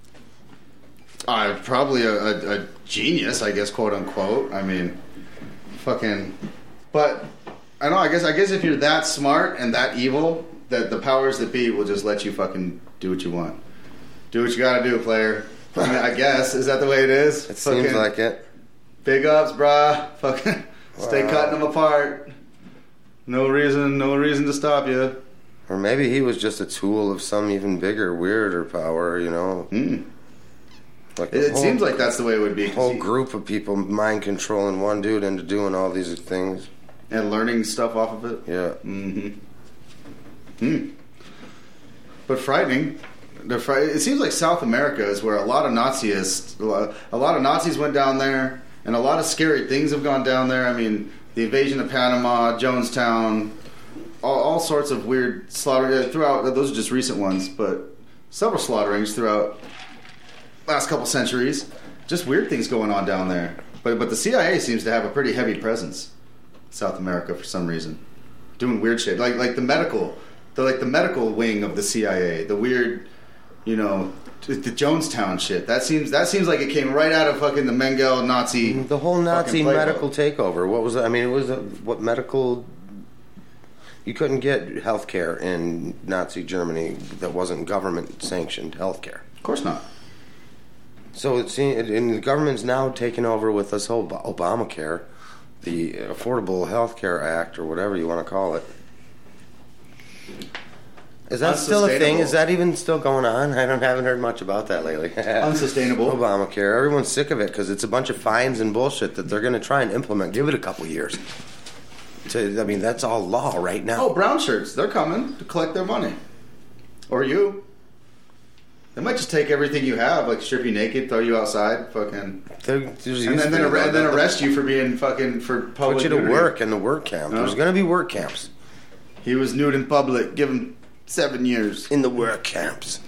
Probably a genius, I guess, quote unquote. I mean, fucking. But, I know, I guess if you're that smart and that evil, that the powers that be will just let you fucking do what you want. Do what you gotta do, player. I mean, I guess. Is that the way it is? It seems like it. Big ups, brah. Fucking stay cutting them apart. No reason to stop you. Or maybe he was just a tool of some even bigger, weirder power, you know? Like it seems like that's the way it would be. A whole group of people mind controlling one dude into doing all these things. And learning stuff off of it? Yeah. But frightening. It seems like South America is where a lot of Nazis went down there, and a lot of scary things have gone down there. I mean, the invasion of Panama, Jonestown, all sorts of weird slaughter throughout. Those are just recent ones, but several slaughterings throughout last couple centuries. Just weird things going on down there. But the CIA seems to have a pretty heavy presence in South America for some reason, doing weird shit like the medical wing of the CIA. The weird. You know, the Jonestown shit. That seems like it came right out of fucking the Mengele Nazi. The whole Nazi medical takeover. What was it? I mean, it was what medical. You couldn't get health care in Nazi Germany that wasn't government sanctioned health care. Of course not. So and the government's now taken over with this whole Obamacare, the Affordable Health Care Act, or whatever you want to call it. Is that still a thing? Is that even still going on? I haven't heard much about that lately. Unsustainable. Obamacare. Everyone's sick of it because it's a bunch of fines and bullshit that they're going to try and implement. Give it a couple years. That's all law right now. Oh, brown shirts. They're coming to collect their money. Or you. They might just take everything you have, like strip you naked, throw you outside, fucking... and then arrest you for being fucking... for public Put you to work in the work camp. There's going to be work camps. He was nude in public. Give him... 7 years in the work camps.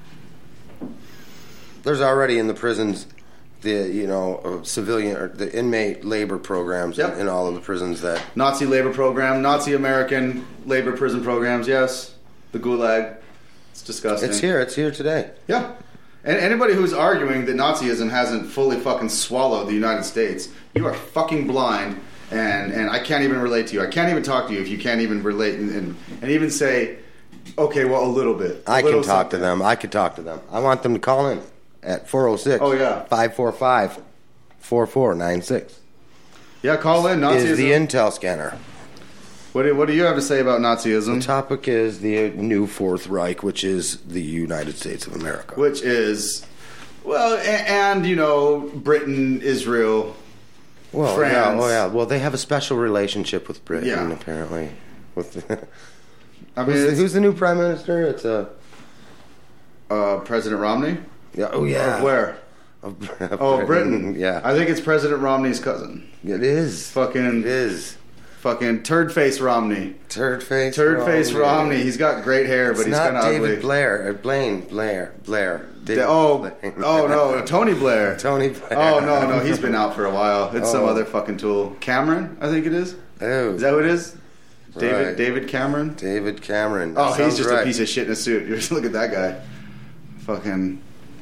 There's already in the prisons the civilian or the inmate labor programs in all of the prisons that Nazi labor program, Nazi American labor prison programs. Yes, the Gulag. It's disgusting. It's here. It's here today. Yeah. And anybody who's arguing that Nazism hasn't fully fucking swallowed the United States, you are fucking blind, and I can't even relate to you. I can't even talk to you if you can't even relate and even say, okay, well, a little bit. I can talk to them. I could talk to them. I want them to call in at 406 545 4496. Yeah, call in. Nazism is the Intel scanner. What do you have to say about Nazism? The topic is the new Fourth Reich, which is the United States of America. Which is, well, and you know, Britain, Israel, France. Yeah, Well, they have a special relationship with Britain, apparently. With I mean, who's the new prime minister? It's President Romney. Yeah. Oh, yeah. Of where? Of Britain. Yeah. I think it's President Romney's cousin. It is. It is. Fucking turd face Romney. Turd face Romney. He's got great hair, but he's kind of ugly. David Blair. Blair. No, Tony Blair. Tony Blair. Oh no, he's been out for a while. It's some other fucking tool. Cameron, I think it is. Oh, is that what it is? Right. David Cameron. David Cameron. Oh, he's just a piece of shit in a suit. Just look at that guy. Fucking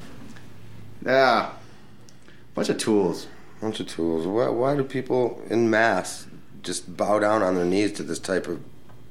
bunch of tools. Why do people in mass just bow down on their knees to this type of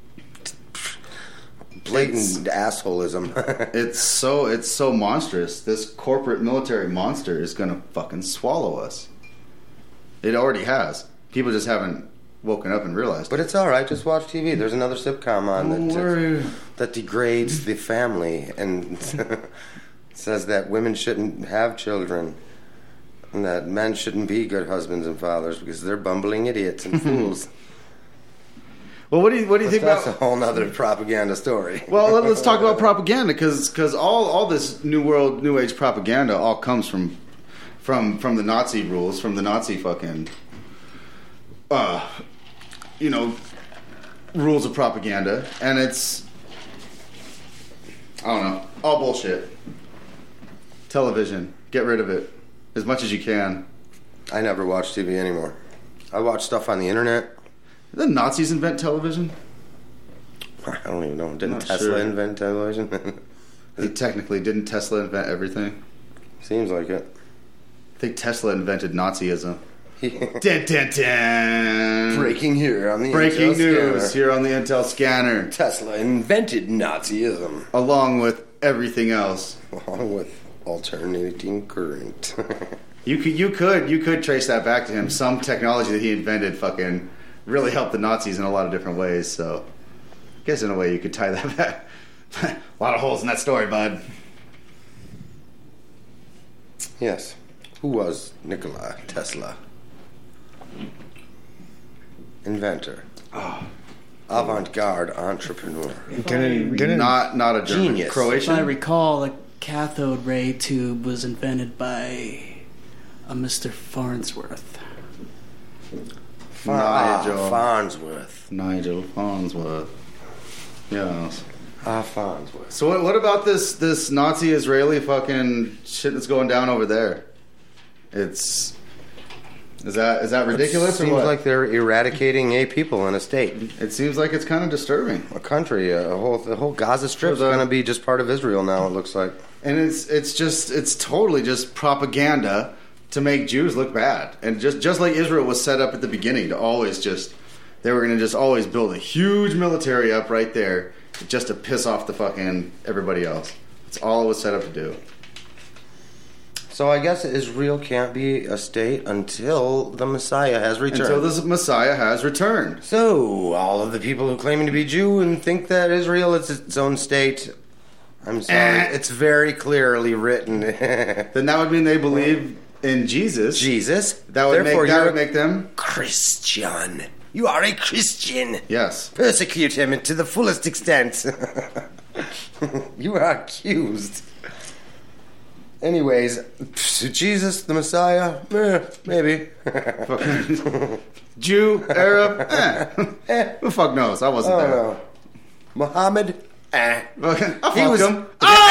blatant assholism? it's so monstrous. This corporate military monster is gonna fucking swallow us. It already has. People just haven't woken up and realized. But it's all right. Just watch TV. There's another sitcom on that degrades the family and says that women shouldn't have children. And that men shouldn't be good husbands and fathers because they're bumbling idiots and fools. Well, what do you think about? That's a whole nother propaganda story. Well, let's talk about propaganda because all this new age propaganda all comes from the Nazi rules, from the Nazi fucking rules of propaganda, and it's I don't know, all bullshit. Television, get rid of it. As much as you can. I never watch TV anymore. I watch stuff on the internet. Did the Nazis invent television? I don't even know. Didn't Tesla invent television? Didn't Tesla invent everything? Seems like it. I think Tesla invented Nazism. Dun, dun, dun. Breaking news here on the Intel scanner. Tesla invented Nazism. Along with everything else. Along with alternating current. You could trace that back to him. Some technology that he invented fucking really helped the Nazis in a lot of different ways. So I guess in a way you could tie that back. A lot of holes in that story, bud. Yes. Who was Nikola Tesla? Inventor. Avant-garde entrepreneur. Not a German. Genius. Croatian? If I recall, the cathode ray tube was invented by a Mr. Farnsworth. Nigel Farnsworth. Yes. Farnsworth. So what about this Nazi-Israeli fucking shit that's going down over there? Is that ridiculous? It seems like they're eradicating a people in a state. It seems like it's kind of disturbing. A country, the whole Gaza Strip is going to be just part of Israel now. It looks like, and it's totally just propaganda to make Jews look bad, and just like Israel was set up at the beginning to always they were going to just always build a huge military up right there just to piss off the fucking everybody else. That's all it was set up to do. So I guess Israel can't be a state until the Messiah has returned. Until the Messiah has returned. So all of the people who claim to be Jew and think that Israel is its own state, I'm sorry, it's very clearly written. Then that would mean they believe in Jesus. That would make them Christian. You are a Christian. Yes. Persecute him to the fullest extent. You are accused. Anyways, Jesus, the Messiah, maybe. Jew, Arab, who the fuck knows? I wasn't there. No. Muhammad, I fucked him.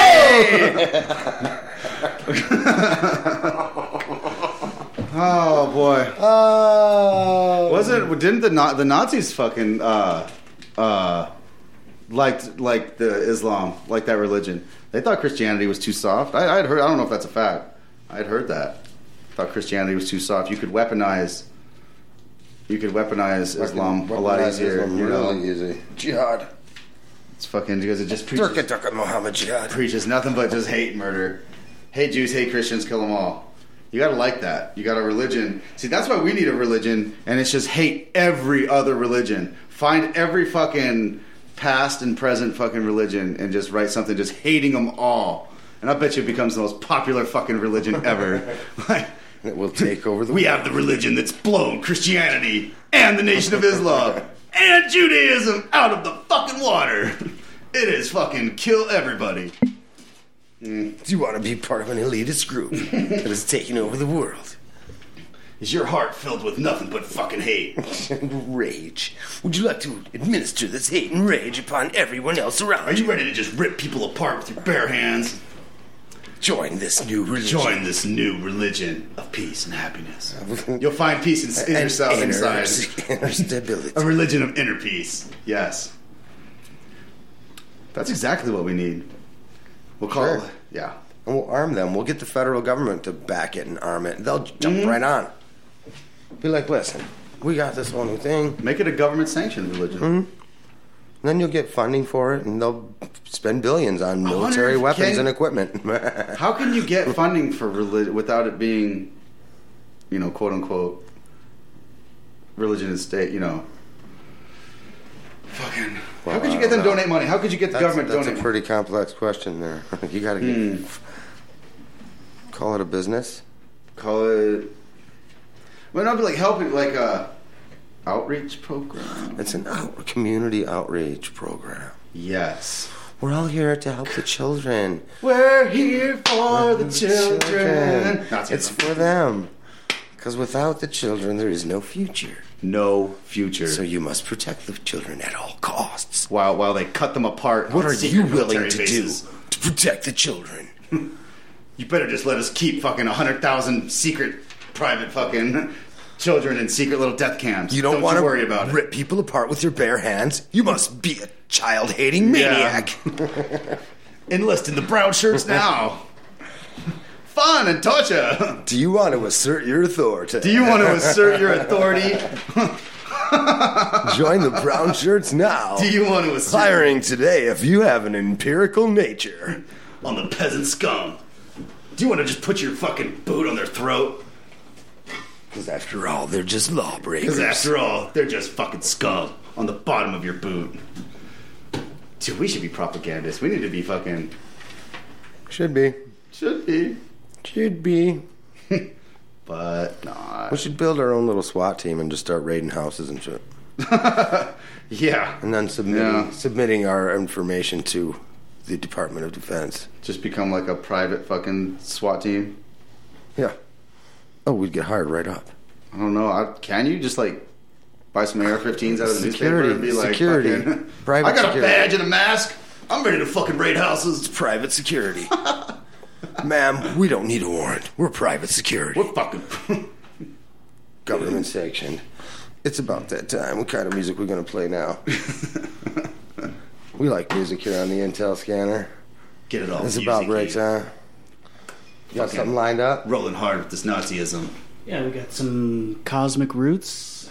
Oh boy. Oh. Didn't the Nazis fucking like liked the Islam, like that religion. They thought Christianity was too soft. I'd heard. I don't know if that's a fact. I'd heard that. Thought Christianity was too soft. You could weaponize Islam a lot easier. Really easy. Jihad. It's fucking because it just preaches. Turka Muhammad Jihad. Preaches nothing but just hate, murder, hate Jews, hate Christians, kill them all. You gotta like that. You got a religion. See, that's why we need a religion, and it's just hate every other religion. Find every fucking past and present fucking religion and just write something just hating them all. And I bet you it becomes the most popular fucking religion ever. Like, it will take over the We have the religion that's blown Christianity and the Nation of Islam and Judaism out of the fucking water. It is fucking kill everybody. Do you want to be part of an elitist group that is taking over the world? Is your heart filled with nothing but fucking hate? And rage. Would you like to administer this hate and rage upon everyone else around Are you ready to just rip people apart with your bare hands? Join this new religion. Join this new religion of peace and happiness. You'll find peace in yourself inside. Inner stability. A religion of inner peace. Yes. That's exactly what we need. We'll call it. Yeah. And we'll arm them. We'll get the federal government to back it and arm it. They'll jump right on. Be like, listen, we got this whole new thing. Make it a government-sanctioned religion. And then you'll get funding for it, and they'll spend billions on military weapons and equipment. How can you get funding for religion without it being, quote-unquote, religion and state, Fucking... Well, how could you get them to donate money? How could you get the government to donate money? That's a pretty complex question there. You got to get... Call it a business? Call it... Well, not be like helping, like a outreach program. It's a community outreach program. Yes. We're all here to help the children. We're here for the children. It's for them. Because without the children, there is no future. No future. So you must protect the children at all costs. While they cut them apart. What are you willing to do to protect the children? You better just let us keep fucking 100,000 secret, private fucking children in secret little death camps. You don't want to worry about rip people apart with your bare hands. You must be a child-hating maniac. Enlist in the brown shirts now. Fun and torture. Do you want to assert your authority? Join the brown shirts now. Do you want to assert? Hiring today if you have an empirical nature. On the peasant scum. Do you want to just put your fucking boot on their throat? Because after all, they're just lawbreakers. Because after all, they're just fucking scum on the bottom of your boot. Dude, we should be propagandists. We need to be fucking... Should be. But not. We should build our own little SWAT team and just start raiding houses and shit. Yeah. And then submitting our information to the Department of Defense. Just become like a private fucking SWAT team? Yeah. Oh, we'd get hired right up. I don't know. Can you just like buy some AR-15s out of the newspaper and be like, fucking, private I got security. a badge and a mask. I'm ready to fucking raid houses. It's private security. Ma'am, we don't need a warrant. We're private security. We're fucking... Government sanctioned. It's about that time. What kind of music we going to play now? We like music here on the Intel Scanner. Get it all. It's about break time. You got something lined up? Rolling hard with this Nazism. Yeah, we got some Cosmic Roots.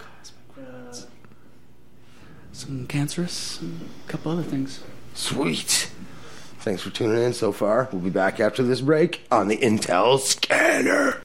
Some Cancerous, and a couple other things. Sweet. Thanks for tuning in so far. We'll be back after this break on the Intel Scanner.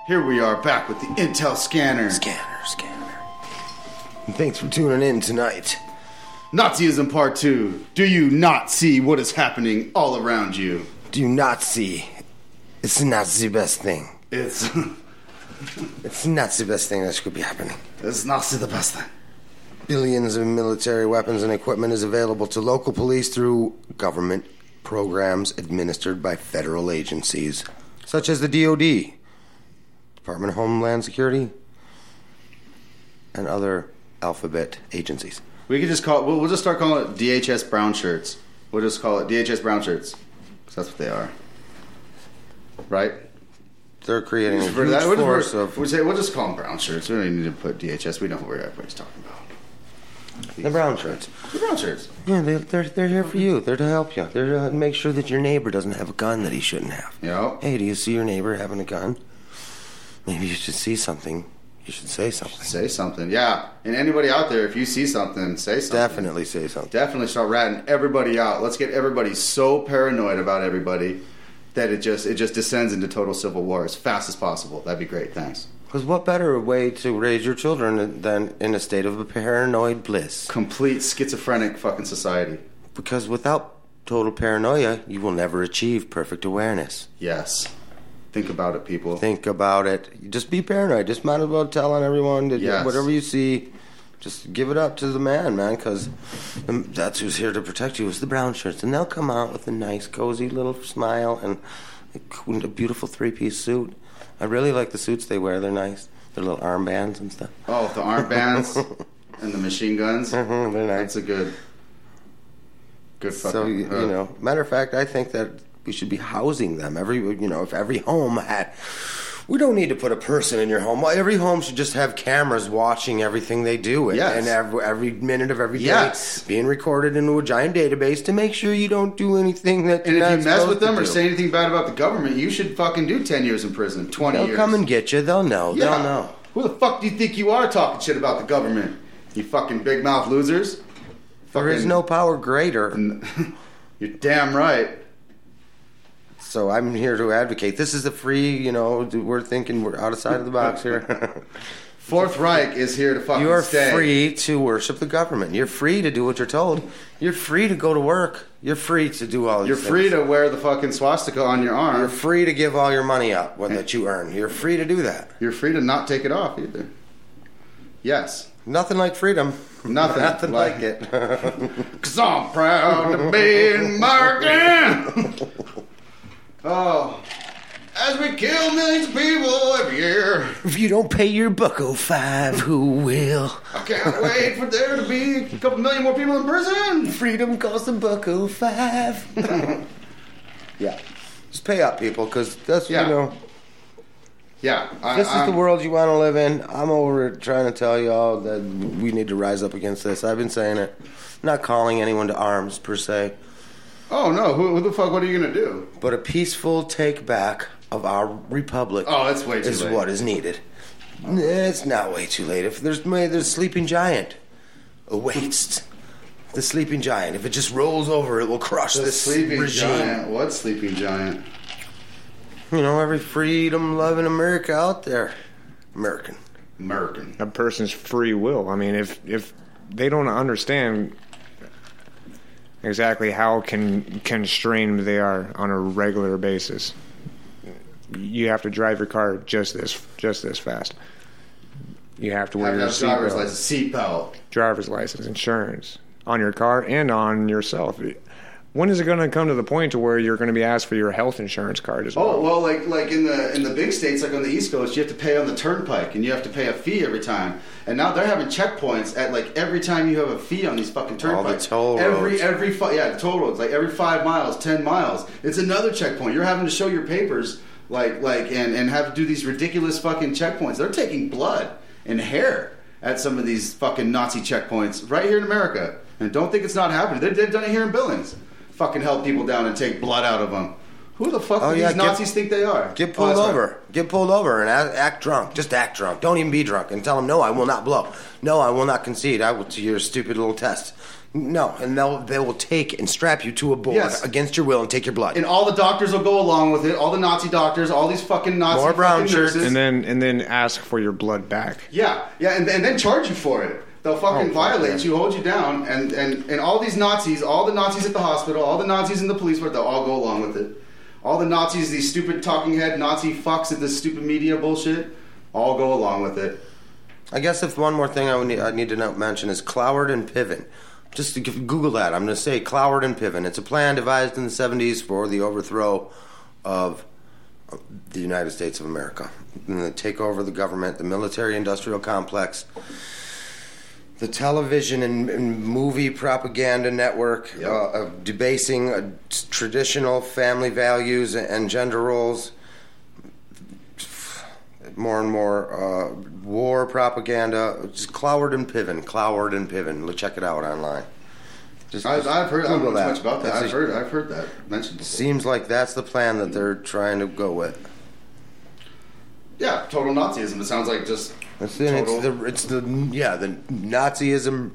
Here we are back with the Intel Scanner. Scanner. And thanks for tuning in tonight. Nazism Part 2. Do you not see what is happening all around you? Do you not see? It's not the best thing. It's not the best thing that could be happening. It's not the best thing. Billions of military weapons and equipment is available to local police through government programs administered by federal agencies, such as the DoD, Department of Homeland Security, and other alphabet agencies. We could just call it, we'll just start calling it DHS brown shirts. We'll just call it DHS brown shirts. Because that's what they are. Right? They're creating a huge force of... We'll just call them brown shirts. We don't even need to put DHS. We know what everybody's talking about. The brown shirts. The brown shirts. Yeah, they're here for you. They're to help you. They're to make sure that your neighbor doesn't have a gun that he shouldn't have. Yep. Hey, do you see your neighbor having a gun? Maybe you should see something. You should say something. Say something, yeah. And anybody out there, if you see something, say something. Definitely say something. Definitely start ratting everybody out. Let's get everybody so paranoid about everybody that it just descends into total civil war as fast as possible. That'd be great. Thanks. Because what better way to raise your children than in a state of paranoid bliss? Complete schizophrenic fucking society. Because without total paranoia, you will never achieve perfect awareness. Yes. Think about it, people. Think about it. Just be paranoid. Just might as well tell on everyone that whatever you see, just give it up to the man, because that's who's here to protect you is the brown shirts. And they'll come out with a nice, cozy little smile and a beautiful three-piece suit. I really like the suits they wear. They're nice. Their little armbands and stuff. Oh, the armbands and the machine guns. Mm-hmm, they're nice. That's a good fucking... So, you know, matter of fact, I think that we should be housing them. If every home had... We don't need to put a person in your home. Every home should just have cameras watching everything they do. And every minute of every day being recorded into a giant database to make sure you don't do anything that you're not And if you mess with them or do. say anything bad about the government, you should fucking do 10 years in prison, 20 years. They'll come and get you. They'll know. Yeah. They'll know. Who the fuck do you think you are talking shit about the government? You fucking big mouth losers. There is no power greater. You're damn right. So I'm here to advocate. This is a free, we're thinking we're outside of the box here. Fourth Reich is here to fucking You are stay. free to worship the government. You're free to do what you're told. You're free to go to work. You're free to do all these You're things. free to wear the fucking swastika on your arm. You're free to give all your money up that you earn. You're free to do that. You're free to not take it off either. Yes. Nothing like freedom. Nothing like it. 'Cause I'm proud to be an American. Oh, as we kill millions of people every year. If you don't pay your $1.05, who will? I can't wait for there to be a couple million more people in prison. Freedom costs $1.05. Yeah. Just pay up, people, because that's, Yeah, this is the world you want to live in. I'm over it trying to tell you all that we need to rise up against this. I've been saying it. I'm not calling anyone to arms, per se. Oh, no. Who the fuck? What are you going to do? But a peaceful take back of our republic that's way too is late. what is needed. It's not way too late. If there's a sleeping giant awaits. The sleeping giant. If it just rolls over, it will crush this sleeping regime. giant. What sleeping giant? Every freedom-loving America out there. American. A person's free will. I mean, if they don't understand exactly how constrained they are on a regular basis, you have to drive your car just this fast. You have to wear your seatbelt. Driver's license, insurance on your car and on yourself. When is it going to come to the point to where you're going to be asked for your health insurance card as well? Oh, well, like in the big states, like on the East Coast, you have to pay on the turnpike, and you have to pay a fee every time. And now they're having checkpoints at like every time you have a fee on these fucking turnpikes. All the toll roads. The toll roads, like every 5 miles, 10 miles, it's another checkpoint. You're having to show your papers, and have to do these ridiculous fucking checkpoints. They're taking blood and hair at some of these fucking Nazi checkpoints right here in America. And don't think it's not happening. They've done it here in Billings. Fucking help people down and take blood out of them. Who the fuck do these Nazis think they are? Get pulled over. Get pulled over and act drunk. Just act drunk. Don't even be drunk. And tell them, no, I will not blow. No, I will not concede. I will to your stupid little test. No, and they will take and strap you to a board Yes. against your will and take your blood. And all the doctors will go along with it. All the Nazi doctors, all these fucking Nazi More brown fucking shirts. nurses. And then ask for your blood back. Yeah, and then charge you for it. They'll fucking violate you, hold you down, and all these Nazis, all the Nazis at the hospital, all the Nazis in the police force, they'll all go along with it. All the Nazis, these stupid talking head Nazi fucks at this stupid media bullshit, all go along with it. I guess if one more thing I need to mention is Cloward and Piven. Just to Google that. I'm going to say Cloward and Piven. It's a plan devised in the 70s for the overthrow of the United States of America. And the takeover of the government, the military-industrial complex, the television and movie propaganda network, debasing traditional family values and gender roles, more and more war propaganda. Just Cloward and Piven. Check it out online. I've heard. I don't know that. much about that. I've heard that mentioned before. Seems like that's the plan that they're trying to go with. Yeah, total Nazism. It sounds like just It's total. the Nazism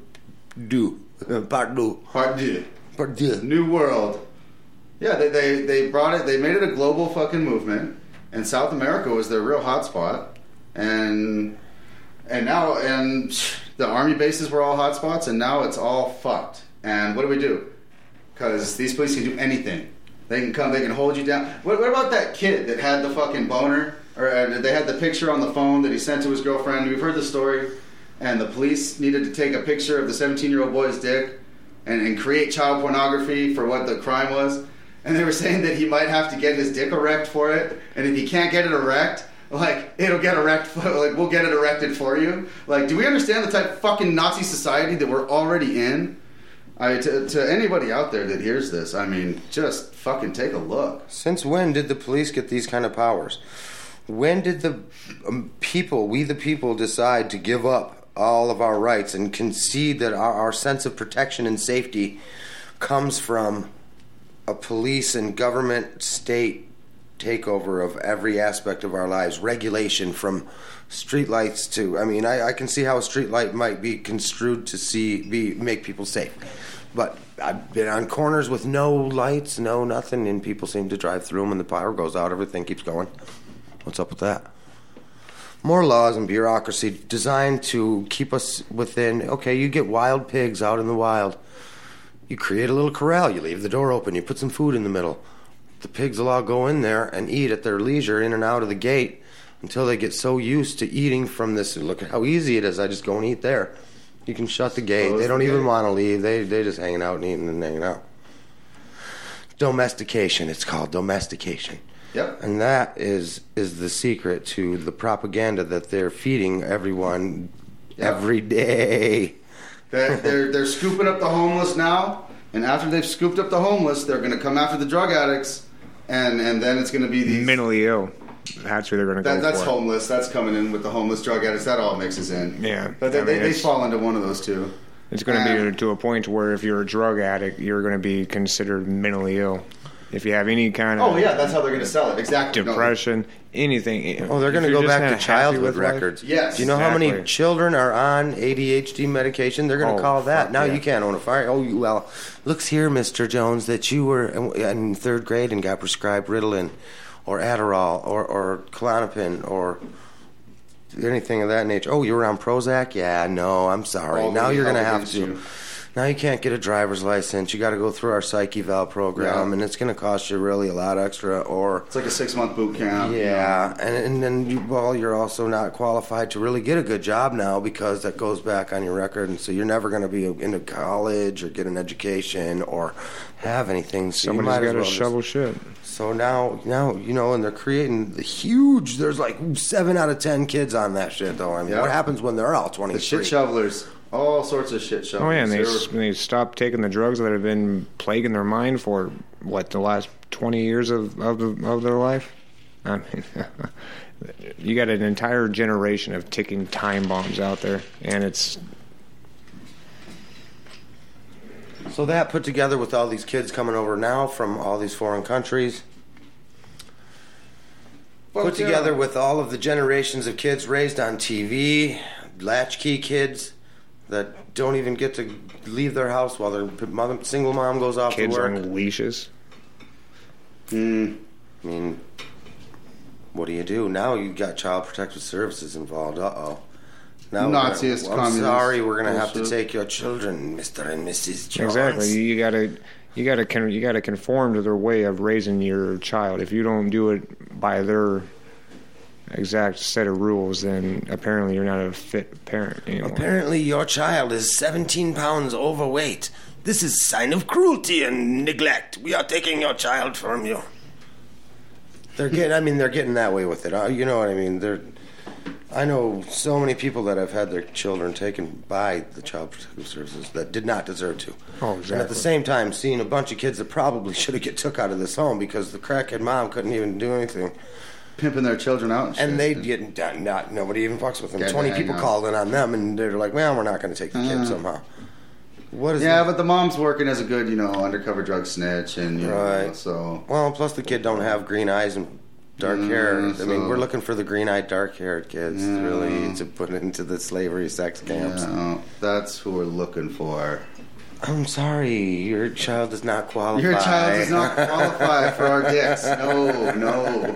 part deux. Part deux. New World. Yeah, they brought it. They made it a global fucking movement, and South America was their real hotspot, and now the army bases were all hotspots, and now it's all fucked. And what do? Because these police can do anything. They can come. They can hold you down. What about that kid that had the fucking boner? Or they had the picture on the phone that he sent to his girlfriend. We've heard the story. And the police needed to take a picture of the 17-year-old boy's dick and create child pornography for what the crime was. And they were saying that he might have to get his dick erect for it. And if he can't get it erect, like, it'll get erect. Like, we'll get it erected for you. Like, do we understand the type of fucking Nazi society that we're already in? To anybody out there that hears this, I mean, just fucking take a look. Since when did the police get these kind of powers? When did the we the people, decide to give up all of our rights and concede that our sense of protection and safety comes from a police and government state takeover of every aspect of our lives, regulation from streetlights to, I mean, I can see how a streetlight might be construed to make people safe. But I've been on corners with no lights, no nothing, and people seem to drive through them, and the power goes out, everything keeps going. What's up with that? More laws and bureaucracy designed to keep us within, okay, you get wild pigs out in the wild. You create a little corral, you leave the door open, you put some food in the middle. The pigs will all go in there and eat at their leisure in and out of the gate until they get so used to eating from this. Look at how easy it is. I just go and eat there. You can shut the gate. They don't even want to leave. They just hanging out and eating and hanging out. Domestication. It's called domestication. Yep. And that is the secret to the propaganda that they're feeding everyone every day. They're scooping up the homeless now, and after they've scooped up the homeless, they're going to come after the drug addicts, and then it's going to be these mentally ill. That's who they're going to go That's for. homeless. That's coming in with the homeless drug addicts. That all mixes in. Yeah. But they fall into one of those two. It's going to be to a point where if you're a drug addict, you're going to be considered mentally ill. If you have any kind of that's how they're going to sell it. Exactly. depression, anything. Oh, they're going to go back to childhood with life. records. Yes, Do you know how many exactly. children are on ADHD medication? They're going to call that. fuck Now yeah. you can't own a fire. Oh, well, looks here, Mr. Jones, that you were in third grade and got prescribed Ritalin or Adderall or Klonopin or anything of that nature. Oh, you were on Prozac? Yeah, no, I'm sorry. All Now the you're going to hell have against to. you. Now you can't get a driver's license. You got to go through our psych eval program, Yeah. and it's going to cost you really a lot extra. Or It's like a 6-month boot camp. yeah, and then you're also not qualified to really get a good job now because that goes back on your record, and so you're never going to be into college or get an education or have anything. So Somebody's you might got as to well shovel shit. So now and they're creating the huge. There's like 7 out of 10 kids on that shit though. I mean, Yeah. what happens when they're all 23? The shit shovelers. All sorts of shit shovelers. Oh yeah, and they stopped taking the drugs that have been plaguing their mind for the last 20 years of their life. I mean, you got an entire generation of ticking time bombs out there, and it's So that put together with all these kids coming over now from all these foreign countries, put together with all of the generations of kids raised on TV, latchkey kids, that don't even get to leave their house while their single mom goes off Kids to work. on leashes. I mean, what do you do? Now you got Child Protective Services involved. Uh-oh. Now Nazis, I'm communists. sorry, we're going to have to Bullshit. take your children, Mr. and Mrs. Jones. Exactly. You gotta conform to their way of raising your child. If you don't do it by their exact set of rules, then apparently you're not a fit parent anymore. Apparently your child is 17 pounds overweight. This is sign of cruelty and neglect. We are taking your child from you. They're getting that way with it. You know what I mean? I know so many people that have had their children taken by the Child Protective Services that did not deserve to. Oh, exactly. And at the same time, seeing a bunch of kids that probably should have get took out of this home because the crackhead mom couldn't even do anything. Pimping their children out and shit. And they get nobody even fucks with them. Yeah, 20 people called in on them, and they're like, "Well, we're not going to take the kid somehow." What is? Yeah, but the mom's working as a good, undercover drug snitch, and Right. so. Well, plus the kid don't have green eyes and dark hair. I mean, we're looking for the green-eyed, dark-haired kids really to put into the slavery sex camps. Yeah, that's who we're looking for. I'm sorry, your child does not qualify. Your child does not qualify for our dicks. No.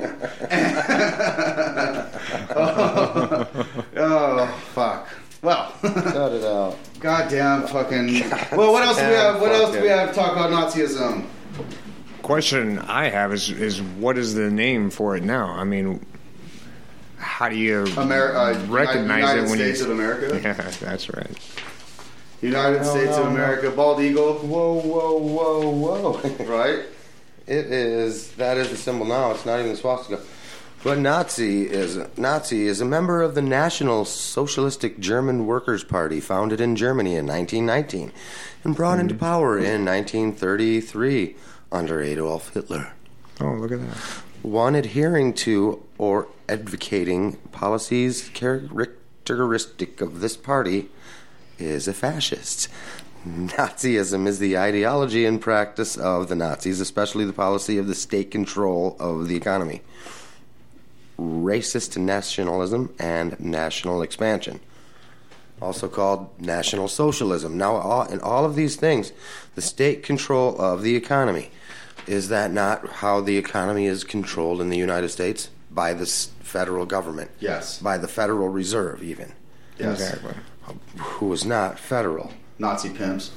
oh, fuck. Well, Cut it out. goddamn fucking. Well, what else do we have? What else do we have to talk about Nazism? Question I have is what is the name for it now? I mean, how do you recognize United it when States you? of America. Yeah, that's right. United States of America, bald eagle. Whoa. Right. That is the symbol now. It's not even the swastika. But Nazi is a member of the National Socialistic German Workers' Party, founded in Germany in 1919 and brought into power in 1933 under Adolf Hitler. Oh, look at that. One adhering to or advocating policies characteristic of this party is a fascist. Nazism is the ideology and practice of the Nazis, especially the policy of the state control of the economy, racist nationalism, and national expansion, also called National Socialism. Now, in all of these things, the state control of the economy, is that not how the economy is controlled in the United States? By the federal government. Yes. By the Federal Reserve, even. Yes. Exactly. Who is not federal. Nazi pimps.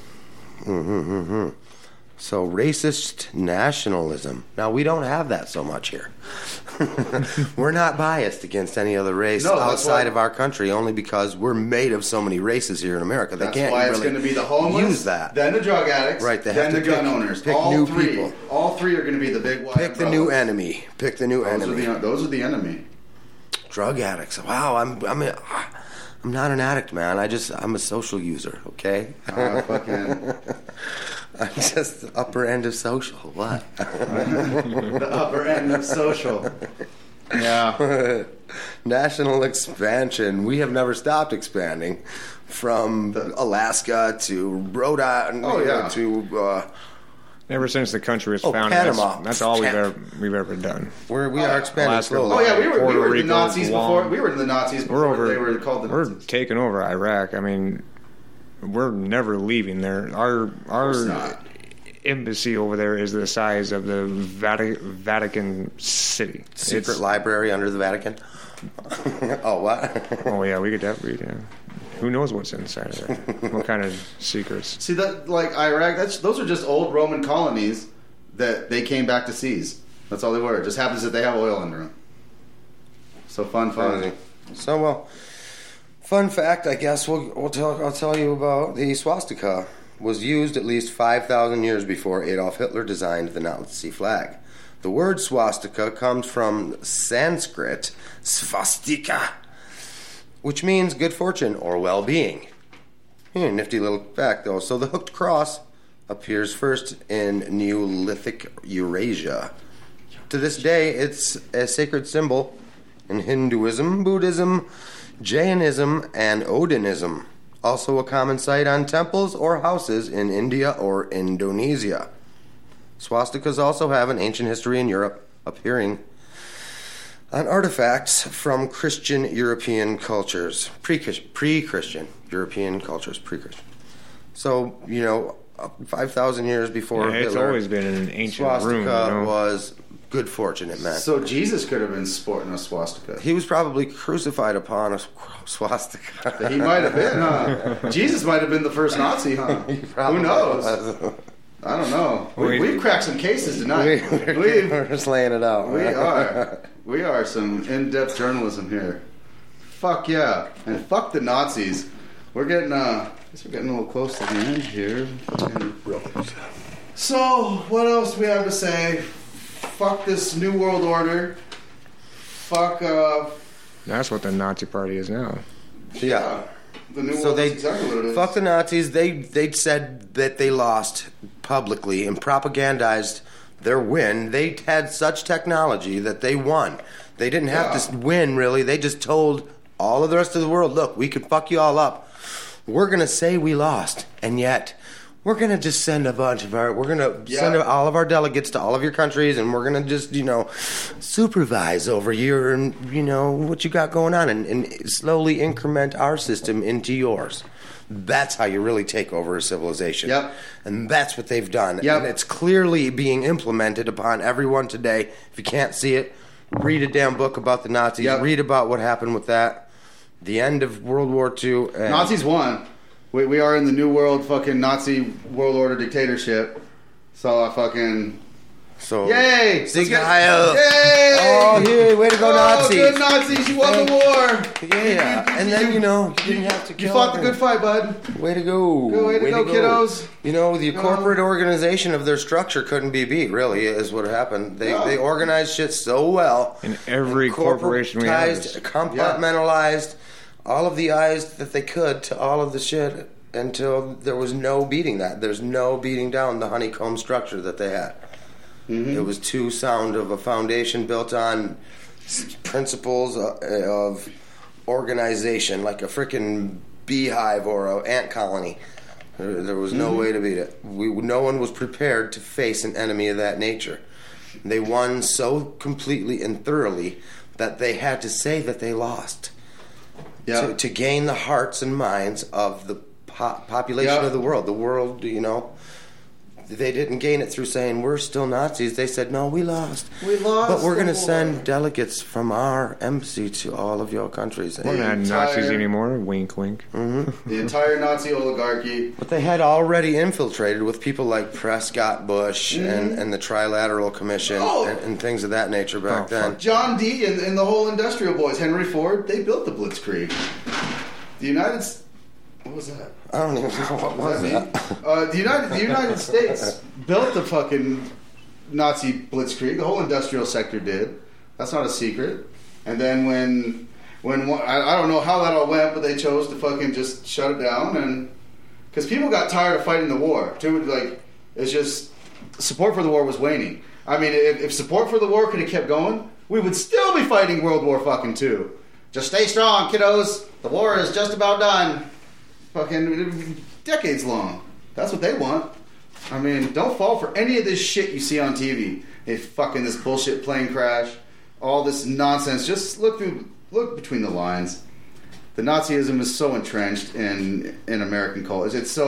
So racist nationalism. Now, we don't have that so much here. We're not biased against any other race outside of our country, only because we're made of so many races here in America. They That's can't why really it's going to be the homeless, use that. then the drug addicts, Right, they then have the to gun pick- owners. pick all new three. people. All three are going to be the big white Pick the new enemy. Pick the new enemy. Those are the enemy. Drug addicts. Wow, I'm not an addict, man. I'm a social user. Okay. Fucking I'm just the upper end of social. What? the upper end of social. Yeah. National expansion. We have never stopped expanding, from Alaska to Rhode Island. Oh, yeah. To Ever since the country was founded, Panama. that's all we've ever done. we are expanding Alaska. slowly. Oh yeah, we were Puerto the Rico, Nazis Guam. before. We were the Nazis before they were called the We're Nazis. taking over Iraq. I mean, we're never leaving there. Our not. embassy over there is the size of the Vatican City. Secret library under the Vatican. Oh, what? Oh yeah, we could definitely. Yeah. Who knows what's inside of there? What kind of secrets? See that, like Iraq, those are just old Roman colonies that they came back to seize. That's all they were. It just happens that they have oil under them. So fun. So, well, fun fact, I guess I'll tell you about the swastika. Was used at least 5,000 years before Adolf Hitler designed the Nazi flag. The word swastika comes from Sanskrit svastika, which means good fortune or well-being. Nifty little fact, though. So the hooked cross appears first in Neolithic Eurasia. To this day, it's a sacred symbol in Hinduism, Buddhism, Jainism, and Odinism. Also a common sight on temples or houses in India or Indonesia. Swastikas also have an ancient history in Europe, appearing on artifacts from Christian European cultures, pre-Christian European cultures, pre-Christian. So, 5,000 years before it's Hitler, always been in an ancient swastika room. was good fortune, it meant. So Jesus could have been sporting a swastika. He was probably crucified upon a swastika. He might have been, huh? Jesus might have been the first Nazi, huh? Who knows? I don't know. We've cracked some cases tonight. We're just laying it out. We are. We are some in-depth journalism here. Fuck yeah. And fuck the Nazis. We're getting, I guess we're getting a little close to the end here. So, what else do we have to say? Fuck this New World Order. Fuck, That's what the Nazi Party is now. Yeah. The New World is exactly what it is. Fuck the Nazis. They'd said that they lost publicly and propagandized their win. They had such technology that they won. They didn't have to win, really. They just told all of the rest of the world, look, we could fuck you all up. We're going to say we lost, and yet we're going to just send we're going to send all of our delegates to all of your countries, and we're going to just, supervise over your, what you got going on, and slowly increment our system into yours. That's how you really take over a civilization. Yep. And that's what they've done. Yep. And it's clearly being implemented upon everyone today. If you can't see it, read a damn book about the Nazis. Yep. Read about what happened with that. The end of World War II. Nazis won. We are in the New World fucking Nazi world order dictatorship. So, yay! Sieg Heil! Yay! Oh, yay! Way to go, Nazis! Good Nazis! You won the war! Yeah, and then, you didn't have to kill You fought the them. good fight, bud. Way to go. Way to go, kiddos. The corporate organization of their structure couldn't be beat, really, is what happened. They organized shit so well. In every corporation we have. Compartmentalized all of the eyes that they could to all of the shit until there was no beating that. There's no beating down the honeycomb structure that they had. Mm-hmm. It was too sound of a foundation built on principles of organization, like a freaking beehive or an ant colony. There was no way to beat it. No one was prepared to face an enemy of that nature. They won so completely and thoroughly that they had to say that they lost to gain the hearts and minds of the population of the world. The world, they didn't gain it through saying, we're still Nazis. They said, no, we lost. But we're going to send delegates from our embassy to all of your countries. We're not Nazis anymore. Wink, wink. Mm-hmm. The entire Nazi oligarchy. But they had already infiltrated with people like Prescott Bush and the Trilateral Commission and things of that nature back then. John D. and the whole industrial boys, Henry Ford, they built the Blitzkrieg. The United States... What was that? I don't even know what was that. The United States built the fucking Nazi blitzkrieg. The whole industrial sector did. That's not a secret. And then when I don't know how that all went, but they chose to fucking just shut it down, and because people got tired of fighting the war. It's just support for the war was waning. I mean, if support for the war could have kept going, we would still be fighting World War fucking II. Just stay strong, kiddos. The war is just about done. Fucking decades long. That's what they want. I mean, don't fall for any of this shit you see on TV. This bullshit plane crash, all this nonsense. Just look between the lines. The Nazism is so entrenched in American culture. It's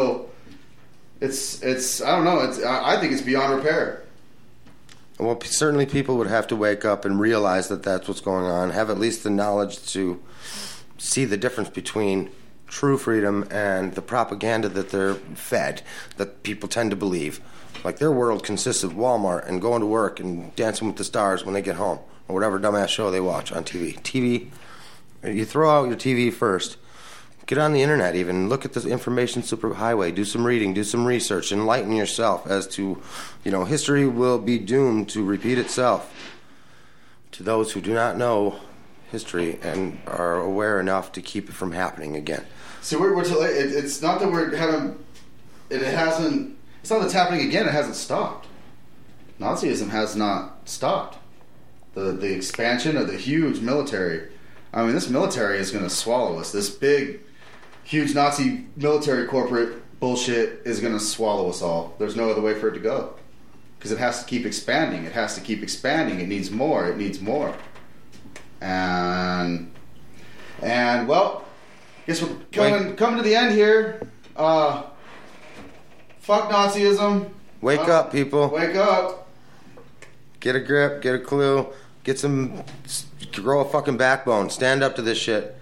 I don't know. I think it's beyond repair. Well, certainly people would have to wake up and realize that that's what's going on. Have at least the knowledge to see the difference between true freedom and the propaganda that they're fed, that people tend to believe. Like, their world consists of Walmart and going to work and Dancing with the Stars when they get home, or whatever dumbass show they watch on TV. You throw out your TV first. Get on the internet even. Look at the information superhighway. Do some reading. Do some research. Enlighten yourself as to, history will be doomed to repeat itself. To those who do not know history and are aware enough to keep it from happening again. So it's not that we're having... It hasn't... It's not that it's happening again. It hasn't stopped. Nazism has not stopped. The expansion of the huge military. I mean, this military is going to swallow us. This big, huge Nazi military corporate bullshit is going to swallow us all. There's no other way for it to go. Because it has to keep expanding. It has to keep expanding. It needs more. It needs more. And well, guess we're coming to the end here. Fuck Nazism. Wake up, people. Wake up. Get a grip, get a clue, grow a fucking backbone. Stand up to this shit.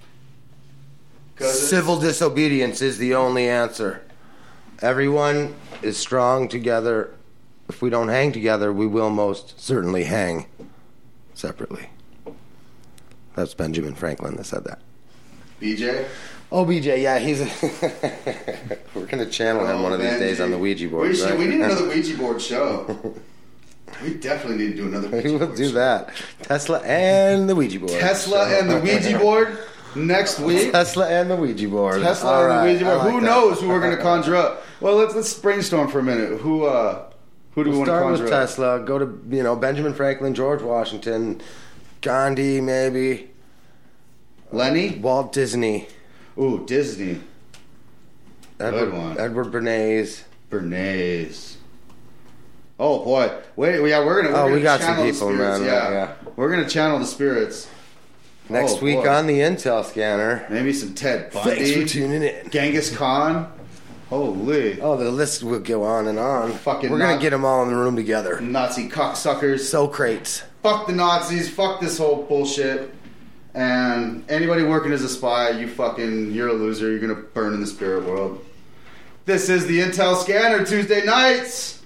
Civil disobedience is the only answer. Everyone is strong together. If we don't hang together, we will most certainly hang separately. That's Benjamin Franklin that said that. BJ? Oh, BJ, yeah, he's we're going to channel him one of these days on the Ouija board. We need another Ouija board show. We definitely need to do another Ouija board. We'll do that. Tesla and the Ouija board. Tesla and the Ouija board next week. Tesla and the Ouija board. Tesla and the Ouija board. Who knows who we're going to conjure up? Well, let's brainstorm for a minute. Who do we want to conjure up? Start with Tesla. Go to Benjamin Franklin, George Washington, Gandhi, maybe. Lenny? Walt Disney. Ooh, Disney. Good one. Edward Bernays. Oh boy! Wait, yeah, we're gonna. We got some people, man. Yeah, we're gonna channel the spirits next week on the Intel Scanner. Maybe some Ted Bundy. Thanks for tuning in. Genghis Khan. Holy! Oh, the list will go on and on. We're gonna get them all in the room together. Nazi cocksuckers. Socrates. Fuck the Nazis. Fuck this whole bullshit. And anybody working as a spy, you're a loser. You're gonna burn in the spirit world. This is the Intel Scanner Tuesday nights.